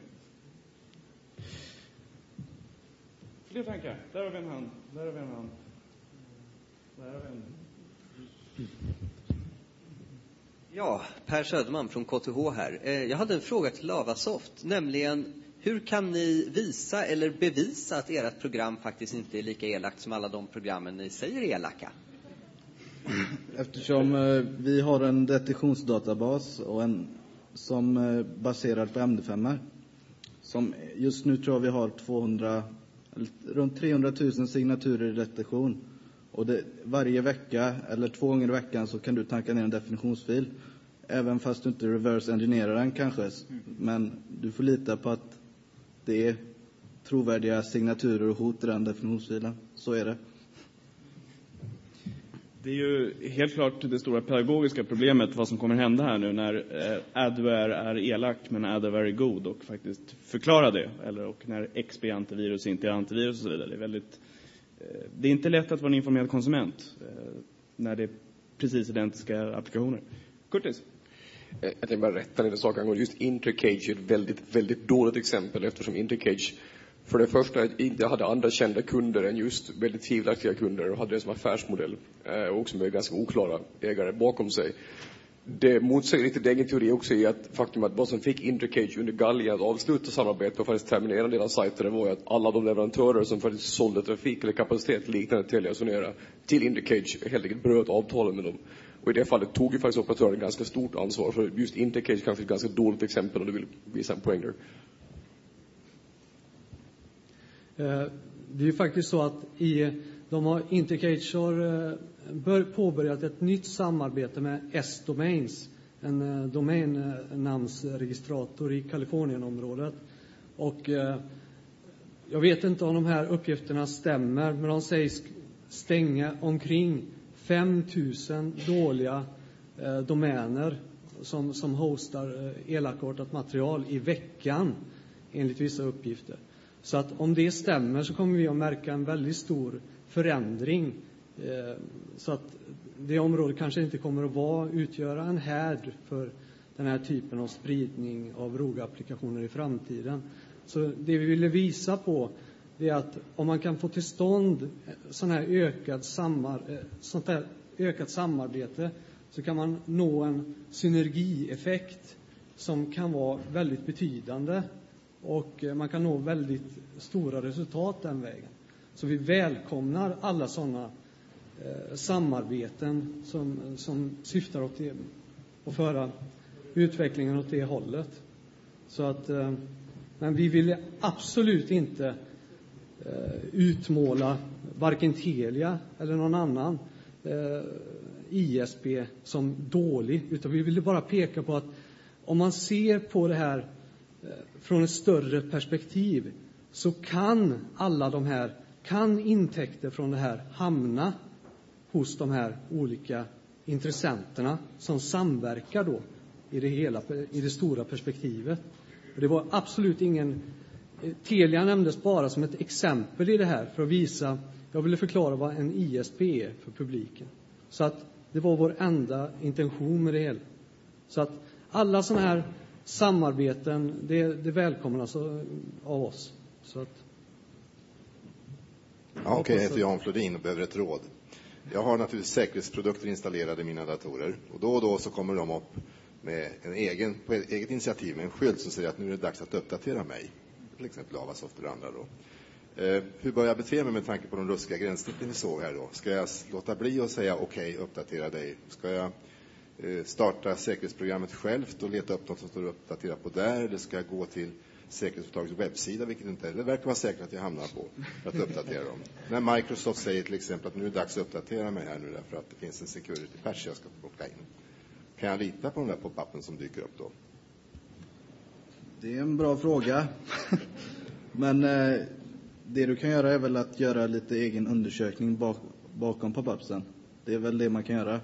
Speaker 1: Fler tankar? Där har vi en hand.
Speaker 6: Ja, Per Söderman från KTH här. Jag hade en fråga till Lavasoft, nämligen hur kan ni visa eller bevisa att ert program faktiskt inte är lika elakt som alla de programmen ni säger är elaka?
Speaker 3: Eftersom vi har en detektionsdatabas och som baserar på MD5. Som just nu tror jag vi har runt 300 000 signaturer i detektion. Och varje vecka eller 2 gånger i veckan så kan du tanka ner en definitionsfil. Även fast du inte reverse engineerar den kanske. Men du får lita på att det är trovärdiga signaturer och hot i den definitionsfilen. Så är det.
Speaker 1: Det är ju helt klart det stora pedagogiska problemet vad som kommer hända här nu när adware är elak men adware är god, och faktiskt förklara det. Och när XP antivirus inte är antivirus och så vidare. Det är inte lätt att vara en informerad konsument när det är precis identiska applikationer. Kurtis?
Speaker 7: Jag tänkte bara rätta lite saker angående just Intercage är ett väldigt, väldigt dåligt exempel, eftersom Intercage för det första inte hade andra kända kunder än just väldigt tvivelaktiga kunder och hade det som affärsmodell och också med ganska oklara ägare bakom sig. Det motsäger lite den egen teori också i att faktum att vad som fick Intercage under galgen att avsluta samarbetet och faktiskt terminera en del av sajter var att alla de leverantörer som faktiskt sålde trafik eller kapacitet liknande Telia och Sonera till Intercage helt enkelt bröt avtalen med dem. Och i det fallet tog ju faktiskt operatören ganska stort ansvar, för just Intercage kanske är ett ganska dåligt exempel om du vill visa en poäng där.
Speaker 2: Det är ju faktiskt så att Intercage har påbörjat ett nytt samarbete med S-Domains, en domännamnsregistrator i Kalifornienområdet. Och jag vet inte om de här uppgifterna stämmer, men de sägs stänga omkring 5 000 dåliga domäner som hostar elakartat material i veckan, enligt vissa uppgifter. Så att om det stämmer så kommer vi att märka en väldigt stor förändring. Så att det området kanske inte kommer att utgöra en härd för den här typen av spridning av ROG-applikationer i framtiden. Så det vi ville visa på är att om man kan få till stånd sånt här ökat samarbete så kan man nå en synergieffekt som kan vara väldigt betydande. Och man kan nå väldigt stora resultat den vägen. Så vi välkomnar alla sådana samarbeten som syftar åt det och föra utvecklingen åt det hållet. Så att, men vi vill absolut inte utmåla varken Telia eller någon annan ISP som dålig, utan vi ville bara peka på att om man ser på det här från ett större perspektiv så kan intäkter från det här hamna hos de här olika intressenterna som samverkar då i det stora perspektivet. Och det var absolut ingen... Telia nämndes bara som ett exempel i det här för att visa... Jag ville förklara vad en ISP är för publiken. Så att det var vår enda intention med det hela. Så att alla sådana här samarbeten, det välkomnas av oss. Så att...
Speaker 8: Ja, okej, jag heter Jan Flodin och behöver ett råd. Jag har naturligtvis säkerhetsprodukter installerade i mina datorer. Och då så kommer de upp med på eget initiativ med en skylt som säger att nu är det dags att uppdatera mig. Till exempel Lavasoft eller andra då. Hur bör jag bete mig med tanke på de ruskiga gränssnitten vi såg här då? Ska jag låta bli och säga okej, uppdatera dig? Ska jag starta säkerhetsprogrammet självt och leta upp något som står att uppdatera på där? Eller ska jag gå till säkerhetsföretagets webbsida, vilket inte heller verkar vara säkert att jag hamnar på för att uppdatera dem? När Microsoft säger till exempel att nu är det dags att uppdatera mig här nu därför att det finns en security patch jag ska plocka in. Kan jag lita på den där pop-upen som dyker upp då?
Speaker 3: Det är en bra fråga. Men det du kan göra är väl att göra lite egen undersökning bakom pop-upsen. Det är väl det man kan göra.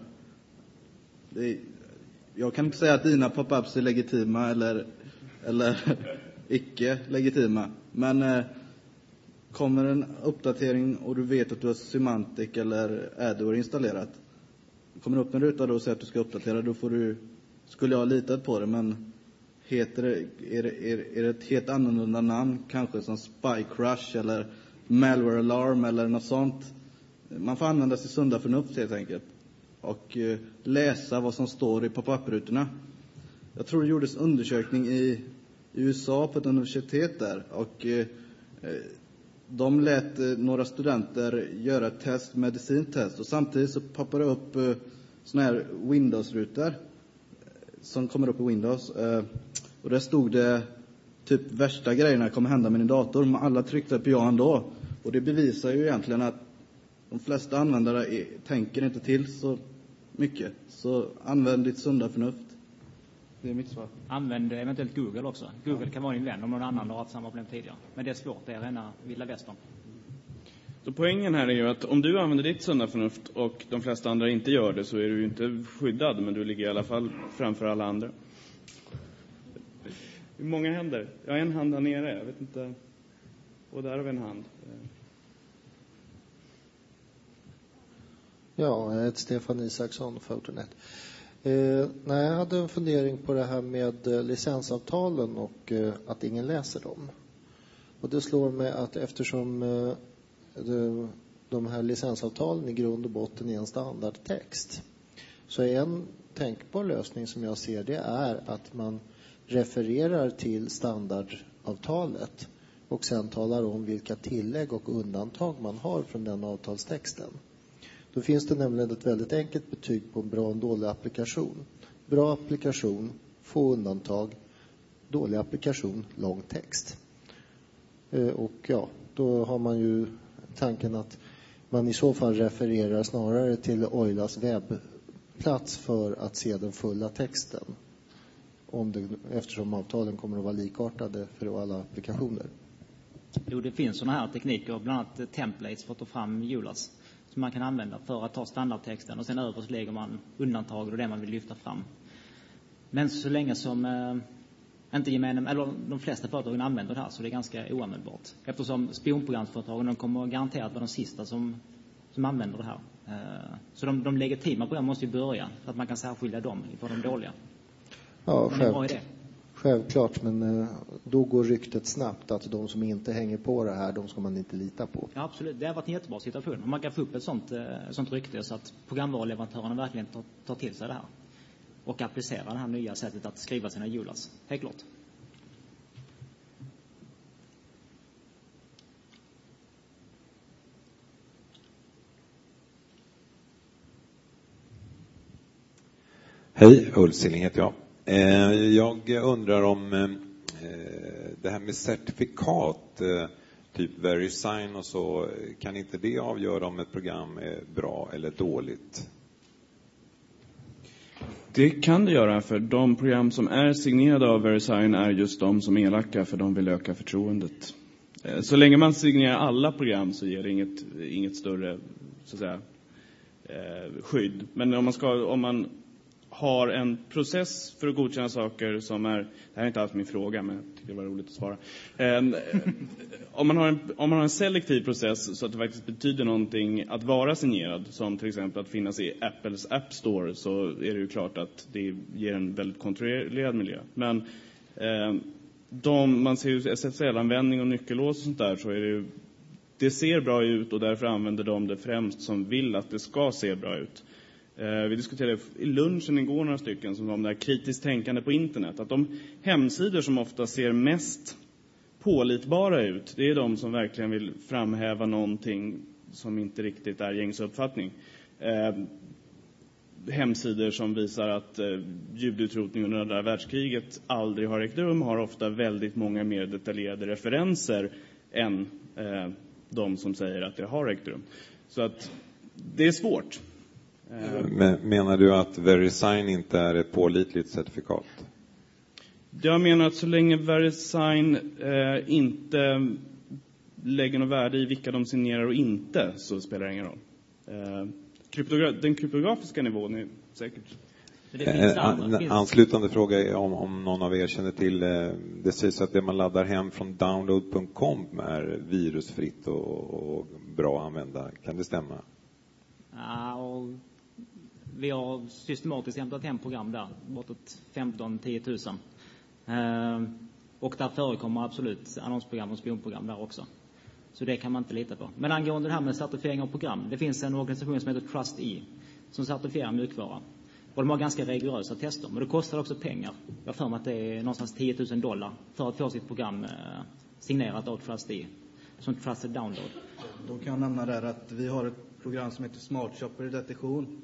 Speaker 3: Jag kan inte säga att dina pop-ups är legitima eller icke legitima. Men kommer en uppdatering och du vet att du har Symantec eller Adore installerat. Kommer upp en ruta då och säger att du ska uppdatera, då skulle jag ha litat på det, men är det ett helt annorlunda namn, kanske som Spy Crush eller Malware Alarm eller något sånt. Man får använda sig sunda förnuft helt enkelt och läsa vad som står i pop-up-rutorna. Jag tror det gjordes undersökning i USA på ett universitet där, och de lät några studenter göra ett test, medicintest, och samtidigt så poppar det upp såna här Windows-rutor som kommer upp i Windows. Och där stod det typ värsta grejerna kommer hända med din dator, men alla tryckte på ja ändå. Och det bevisar ju egentligen att de flesta användare tänker inte till så mycket. Så använd ditt sunda förnuft. Det är mitt svar.
Speaker 4: Använd eventuellt Google också. Google kan vara din vän om någon annan har haft samma problem tidigare. Men det är svårt, det är rena vilda västern.
Speaker 1: Så poängen här är ju att om du använder ditt sunda förnuft och de flesta andra inte gör det, så är du ju inte skyddad, men du ligger i alla fall framför alla andra. Hur många händer? Jag har en hand där nere, jag vet inte. Och där har vi en hand.
Speaker 9: Ja, jag heter Stefan Isaksson, Fotonet. Jag hade en fundering på det här med licensavtalen och att ingen läser dem. Och det slår mig att eftersom de här licensavtalen i grund och botten är en standardtext, så är en tänkbar lösning som jag ser det är att man refererar till standardavtalet och sen talar om vilka tillägg och undantag man har från den avtalstexten. Då finns det nämligen ett väldigt enkelt betyg på en bra och dålig applikation. Bra applikation, få undantag. Dålig applikation, lång text. Och ja, då har man ju tanken att man i så fall refererar snarare till Oilas webbplats för att se den fulla texten. Eftersom avtalen kommer att vara likartade för alla applikationer.
Speaker 4: Jo, det finns sådana här tekniker, bland annat templates för att ta fram ULAS, som man kan använda för att ta standardtexten och sen överst lägger man undantag och det man vill lyfta fram. Men så länge som inte eller de flesta företagen använder det här, så det är ganska oanvändbart. Eftersom spionprogramsföretagen, de kommer garanterat vara de sista som använder det här. Så de legitima programmen måste ju börja, så att man kan särskilja dem från de dåliga.
Speaker 9: Ja, självklart, men då går ryktet snabbt att de som inte hänger på det här, de ska man inte lita på.
Speaker 4: Ja, absolut. Det har varit en jättebra situation. Man kan få upp ett sånt rykte så att programvaruleverantörerna verkligen tar till sig det här och applicerar det här nya sättet att skriva sina ULAS. Helt klart.
Speaker 10: Hej, Ulf Silling heter jag. Jag undrar om det här med certifikat, typ VeriSign och så, kan inte det avgöra om ett program är bra eller dåligt?
Speaker 1: Det kan det göra, för de program som är signerade av VeriSign är just de som är elaka, för de vill öka förtroendet. Så länge man signerar alla program så ger det inget större, så att säga, skydd. Men om man har en process för att godkänna saker som är... Det här är inte alls min fråga, men jag tycker det var roligt att svara. Om man har en selektiv process så att det faktiskt betyder någonting att vara signerad, som till exempel att finnas i Apples App Store, så är det ju klart att det ger en väldigt kontrollerad miljö. Men man ser ju SSL-användning och nyckelås och sånt där, så är det ju... Det ser bra ut och därför använder de det främst som vill att det ska se bra ut. Vi diskuterade i lunchen igår några stycken som om det här kritiskt tänkande på internet. Att de hemsidor som ofta ser mest pålitbara ut, det är de som verkligen vill framhäva någonting som inte riktigt är gängs uppfattning. Hemsidor som visar att judeutrotning under andra världskriget aldrig har ägt rum har ofta väldigt många mer detaljerade referenser än de som säger att det har ägt rum. Så att det är svårt.
Speaker 10: Menar du att VeriSign inte är ett pålitligt certifikat?
Speaker 1: Jag menar att så länge VeriSign inte lägger något värde i vilka de signerar och inte, så spelar det ingen roll. Den kryptografiska nivån är säkert...
Speaker 10: Anslutande fråga är om någon av er känner till, det sägs att det man laddar hem från download.com är virusfritt och bra att använda. Kan det stämma?
Speaker 4: Ja, och vi har systematiskt hämtat hem program där, bortåt 15-10 000. Och där förekommer absolut annonsprogram och spionprogram där också. Så det kan man inte lita på. Men angående det här med certifiering av program, det finns en organisation som heter TrustE som certifierar mjukvara. Och de har ganska rigorösa tester, men det kostar också pengar. Jag för mig att det är någonstans $10,000 för att få sitt program signerat av TrustE, som Trusted Download.
Speaker 3: Då kan jag nämna där att vi har ett program som heter Smart Shopper detektion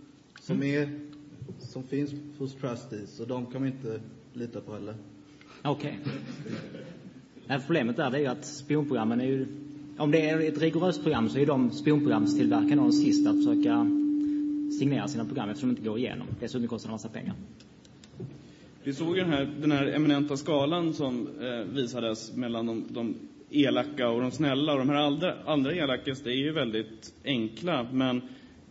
Speaker 3: som finns hos TrustE, så de kan man inte lita på heller.
Speaker 4: Okej. Problemet där är ju att spionprogrammen är ju... Om det är ett rigoröst program så är de spionprogramstillverkarna de sista att försöka signera sina program eftersom de inte går igenom. Dessutom kostar det en massa pengar.
Speaker 1: Vi såg ju den här eminenta skalan som visades mellan de elaka och de snälla. Och de här andra elakaste är ju väldigt enkla. Men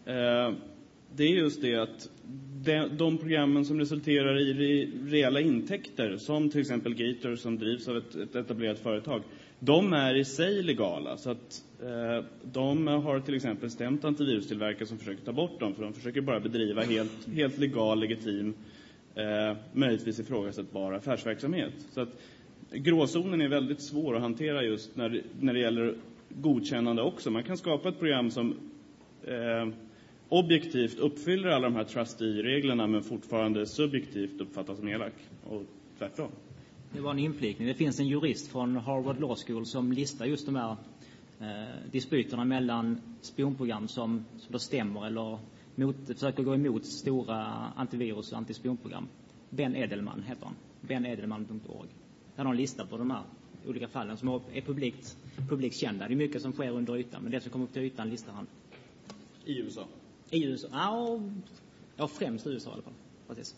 Speaker 1: det är just det att de programmen som resulterar i reella intäkter, som till exempel Gator som drivs av ett etablerat företag, de är i sig legala. Så att de har till exempel stämt antivirustillverkare som försöker ta bort dem, för de försöker bara bedriva helt legal, legitim, möjligtvis ifrågasättbar affärsverksamhet. Så att gråzonen är väldigt svår att hantera just när det gäller godkännande också. Man kan skapa ett program som objektivt uppfyller alla de här trustee-reglerna men fortfarande subjektivt uppfattas som elak, och tvärtom.
Speaker 4: Det var en inflikning. Det finns en jurist från Harvard Law School som listar just de här dispyterna mellan spionprogram som då stämmer eller försöker gå emot stora antivirus- och antispionprogram. Ben Edelman heter han. benedelman.org. Där de listar på de här olika fallen som är publikt kända. Det är mycket som sker under ytan, men det som kommer upp till ytan listar han.
Speaker 1: I USA?
Speaker 4: I USA? Ja, främst i USA i alla fall. Precis.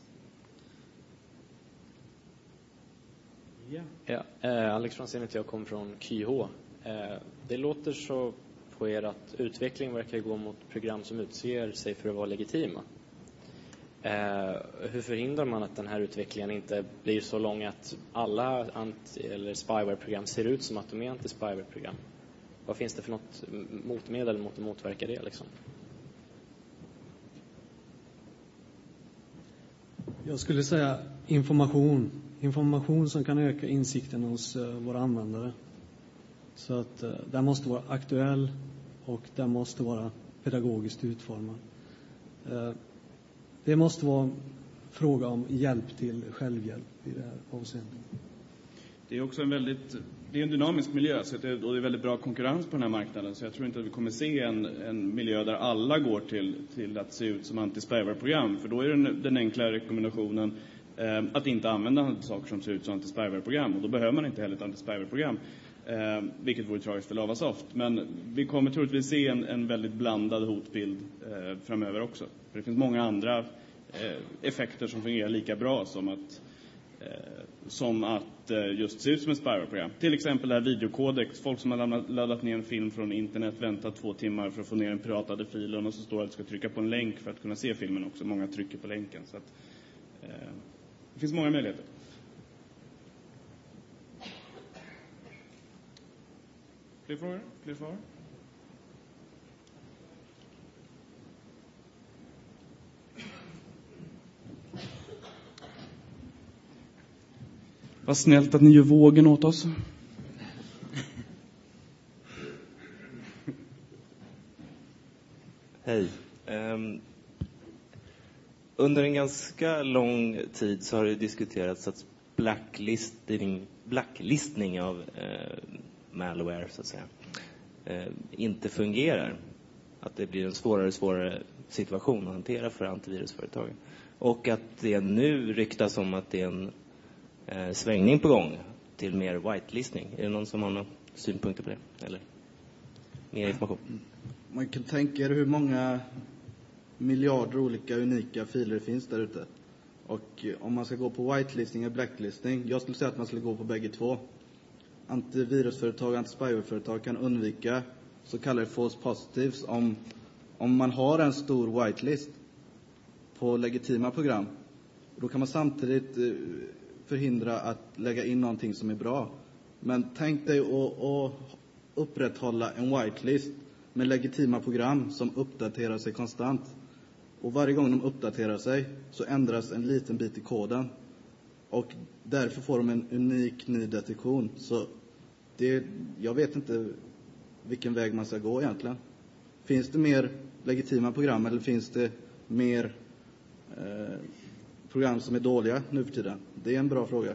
Speaker 11: Ja, Alex Fransén heter jag, kommer från QH. Det låter så på er att utvecklingen verkar gå mot program som utser sig för att vara legitima. Hur förhindrar man att den här utvecklingen inte blir så lång att alla eller spyware-program ser ut som att de är anti-spyware-program? Vad finns det för något motmedel mot att motverka det liksom?
Speaker 2: Jag skulle säga information som kan öka insikten hos våra användare. Så att den måste vara aktuell och den måste vara pedagogiskt utformad. Det måste vara fråga om hjälp till självhjälp i det här avseendet.
Speaker 1: Det är också en dynamisk miljö, så det är väldigt bra konkurrens på den här marknaden. Så jag tror inte att vi kommer se en miljö där alla går till att se ut som anti-spyware-program. För då är den enkla rekommendationen att inte använda saker som ser ut som anti-spyware-program. Och då behöver man inte heller ett anti-spyware-program. Vilket vore tragiskt för Lavasoft. Men vi kommer troligtvis se en väldigt blandad hotbild framöver också. För det finns många andra effekter som fungerar lika bra som att just se ut som ett spyware-program. Till exempel det här videokodex. Folk som har laddat ner en film från internet, väntat 2 timmar för att få ner den piratade filen, och så står det att du ska trycka på en länk för att kunna se filmen också. Många trycker på länken. Så att Det finns många möjligheter. Fler frågor? Fler svar? Vad snällt att ni gör vågen åt oss.
Speaker 12: Hej. Under en ganska lång tid så har det diskuterats att blacklistning av malware så att säga inte fungerar. Att det blir en svårare och svårare situation att hantera för antivirusföretagen. Och att det nu ryktas om att det är en svängning på gång till mer whitelistning. Är det någon som har några synpunkter på det? Eller mer information?
Speaker 3: Man kan tänka er hur många miljarder olika unika filer det finns där ute. Och om man ska gå på whitelisting eller blacklistning, jag skulle säga att man skulle gå på bägge två. Antivirusföretag och antispyware-företag kan undvika så kallade false positives om man har en stor whitelist på legitima program. Då kan man samtidigt förhindra att lägga in någonting som är bra. Men tänk dig att upprätthålla en whitelist med legitima program som uppdaterar sig konstant. Och varje gång de uppdaterar sig så ändras en liten bit i koden. Och därför får de en unik ny detektion. Så jag vet inte vilken väg man ska gå egentligen. Finns det mer legitima program eller finns det mer program som är dåliga nu för tiden? Det är en bra fråga.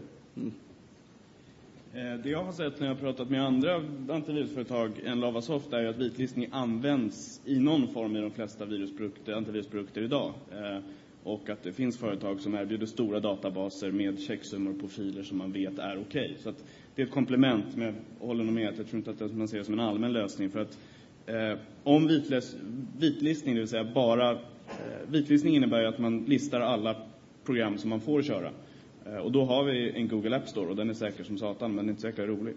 Speaker 1: Det jag har sett när jag har pratat med andra antivirusföretag än Lavasoft är att vitlistning används i någon form i de flesta antivirusprodukter idag. Och att det finns företag som erbjuder stora databaser med checksummor på filer som man vet är okej. Så att det är ett komplement, men jag håller nog med att jag tror inte att man ser det som en allmän lösning. För att om vitlistning, det vill säga bara vitlistning innebär ju att man listar alla program som man får köra. Och då har vi en Google App Store och den är säker som satan, men inte säker rolig.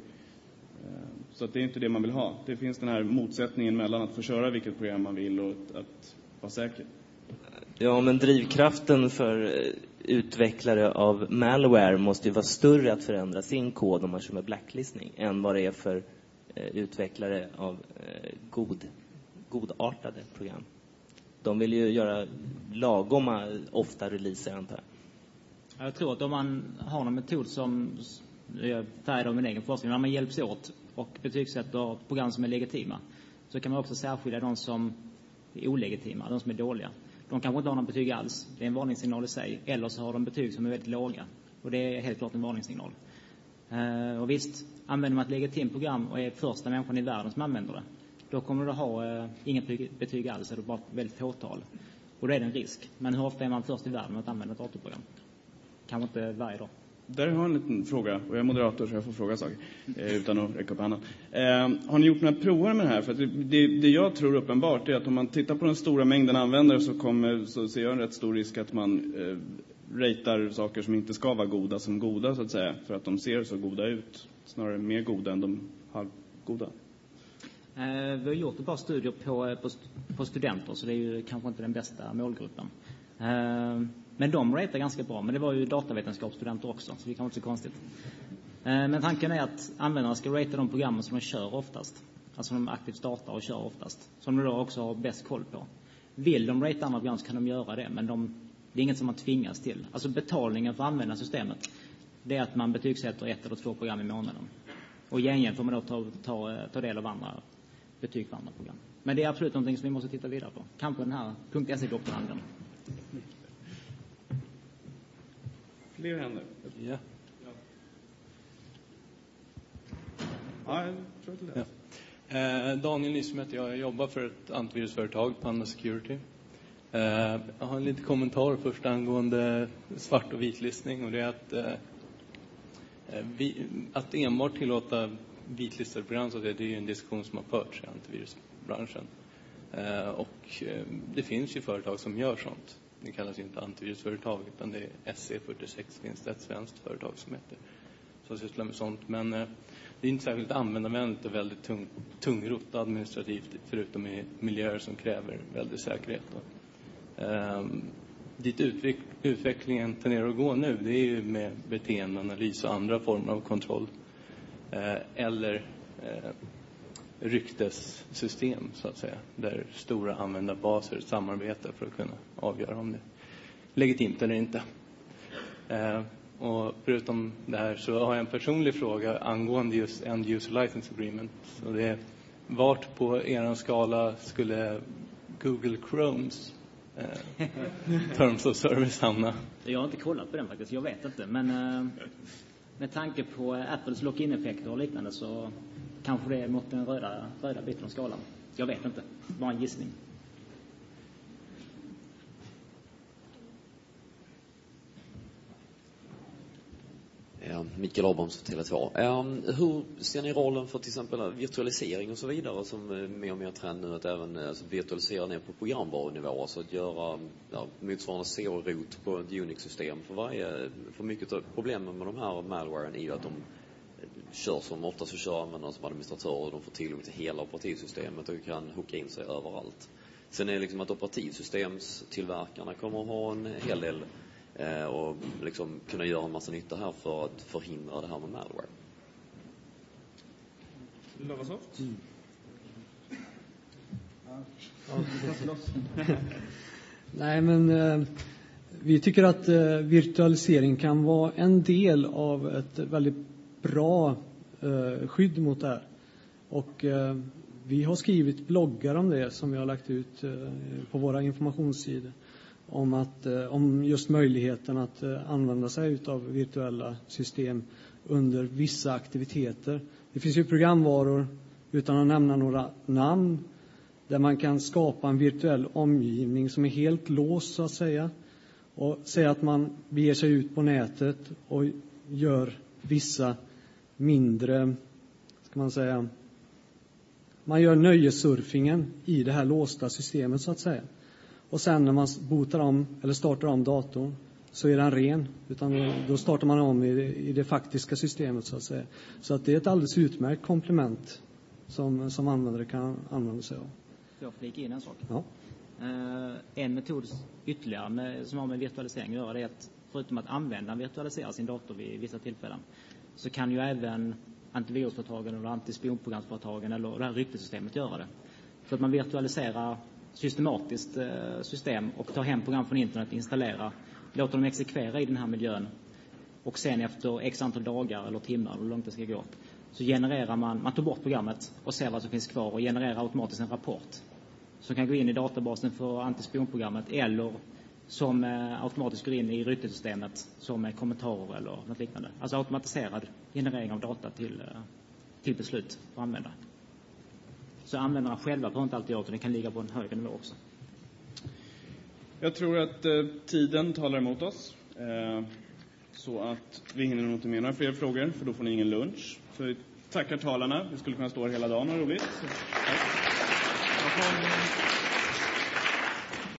Speaker 1: Så att det är inte det man vill ha. Det finns den här motsättningen mellan att få köra vilket program man vill och att vara säker.
Speaker 12: Ja, men drivkraften för utvecklare av malware måste ju vara större att förändra sin kod om man kör med blacklistning än vad det är för utvecklare av godartade program. De vill ju göra lagom ofta releaser, antar jag.
Speaker 4: Jag tror att om man har någon metod som jag färgad av min egen forskning, när man hjälps åt och betygsätter program som är legitima, så kan man också särskilja de som är olegitima, de som är dåliga. De kanske inte har någon betyg alls, det är en varningssignal i sig, eller så har de betyg som är väldigt låga, och det är helt klart en varningssignal. Och visst, använder man ett legitimt program och är första människan i världen som använder det, då kommer du ha inget betyg alls, eller bara väldigt fåtal. Och då är det en risk. Men hur ofta är man först i världen att använda ett datorprogram? Kanske inte varje dag.
Speaker 1: Där har jag en liten fråga, och jag är moderator så jag får fråga saker utan att räcka upp handen. Har ni gjort några prover med det här? För att det jag tror uppenbart är att om man tittar på den stora mängden användare så ser jag en rätt stor risk att man ratear saker som inte ska vara goda som goda, så att säga. För att de ser så goda ut, snarare mer goda än de halvgoda.
Speaker 4: Vi har gjort ett par studier på studenter, så det är ju kanske inte den bästa målgruppen. Men de ratear ganska bra. Men det var ju datavetenskapsstudenter också, så det kan vara inte så konstigt. Men tanken är att användarna ska ratea de programmen som de kör oftast. Alltså de aktivt startar och kör oftast. Som de då också har bäst koll på. Vill de ratea andra program så kan de göra det. Men det är inget som man tvingas till. Alltså betalningen för att använda systemet, det är att man betygsätter 1 eller 2 program i månaden. Och i gengäld får man då ta del av andra betyg för andra program. Men det är absolut någonting som vi måste titta vidare på. Kanske den här .se-doktoranden.
Speaker 1: Fler händer.
Speaker 13: Ja.
Speaker 1: Ja, jag tror till det.
Speaker 13: Daniel Nysmet, jag jobbar för ett antivirusföretag, Panda Security. Jag har en liten kommentar först angående svart- och vitlistning. Och det är att enbart tillåta vitlistade program, så det är en diskussion som har förts i antivirusbranschen. Och det finns ju företag som gör sånt. Det kallas ju inte antivirusföretag, utan det är SC46, finns det ett svenskt företag som heter, som sysslar med sånt. Men det är inte särskilt användarvänligt och väldigt tungrott administrativt, förutom i miljöer som kräver väldigt säkerhet. dit utvecklingen tenderar att gå nu, det är ju med beteendeanalys och andra former av kontroll. Eller ryktessystem, så att säga, där stora användarbaser samarbetar för att kunna avgöra om det är legitimt eller inte. Och förutom det här så har jag en personlig fråga angående just End User License Agreement. Och det är, vart på er skala skulle Google Chromes Terms of Service hamna?
Speaker 4: Jag har inte kollat på den faktiskt, jag vet inte. Men med tanke på Apples lock-in-effekter och liknande så kanske det är mot den röda biten av skalan. Jag vet inte, bara en gissning.
Speaker 14: Mikael Abrahamsson, Tele2. Hur ser ni rollen för till exempel virtualisering och så vidare, som är mer och mer trend nu, att även virtualisera ner på programvarunivå, alltså att göra motsvarande zero-root på ett Unix-system för mycket av problemen med de här malwaren är ju att de kör som ofta så kör användare som administratörer, och de får tillgång till hela operativsystemet och kan hooka in sig överallt. Sen är det liksom att operativsystemstillverkarna kommer att ha en hel del och liksom kunna göra en massa nytta här för att förhindra det här med malware.
Speaker 1: Lovasoft?
Speaker 2: Nej, men vi tycker att virtualisering kan vara en del av ett väldigt bra skydd mot det här. Och vi har skrivit bloggar om det som vi har lagt ut på våra informationssidor. Om just möjligheten att använda sig av virtuella system under vissa aktiviteter. Det finns ju programvaror, utan att nämna några namn, där man kan skapa en virtuell omgivning som är helt låst, så att säga. Och säga att man beger sig ut på nätet och gör vissa mindre, ska man säga, man gör nöjessurfingen i det här låsta systemet, så att säga. Och sen när man botar om eller startar om datorn så är den ren. Utan då startar man om i det faktiska systemet, så att säga. Så att det är ett alldeles utmärkt komplement som användare kan använda sig av.
Speaker 4: Jag flika in en sak.
Speaker 2: Ja.
Speaker 4: En metod ytterligare som har med virtualisering att göra, det är att förutom att användaren virtualiserar sin dator vid vissa tillfällen, så kan ju även antivirusföretagen eller antispionprogramsföretagen eller det här ryktesystemet göra det. Så att man virtualiserar systematiskt system och tar hem program från internet, installerar, låter dem exekvera i den här miljön, och sen efter x antal dagar eller timmar, hur långt det ska gå, så genererar man tar bort programmet och ser vad som finns kvar och genererar automatiskt en rapport som kan gå in i databasen för antispionprogrammet, eller som automatiskt går in i ryktesystemet som kommentarer eller något liknande. Alltså automatiserad generering av data till beslut för användare. Så användarna själva får inte alltid göra det, det kan ligga på en högre nivå också.
Speaker 1: Jag tror att tiden talar emot oss. Så att vi hinner nog inte med några fler frågor, för då får ni ingen lunch. Så vi tackar talarna. Vi skulle kunna stå här hela dagen och roligt. Tack.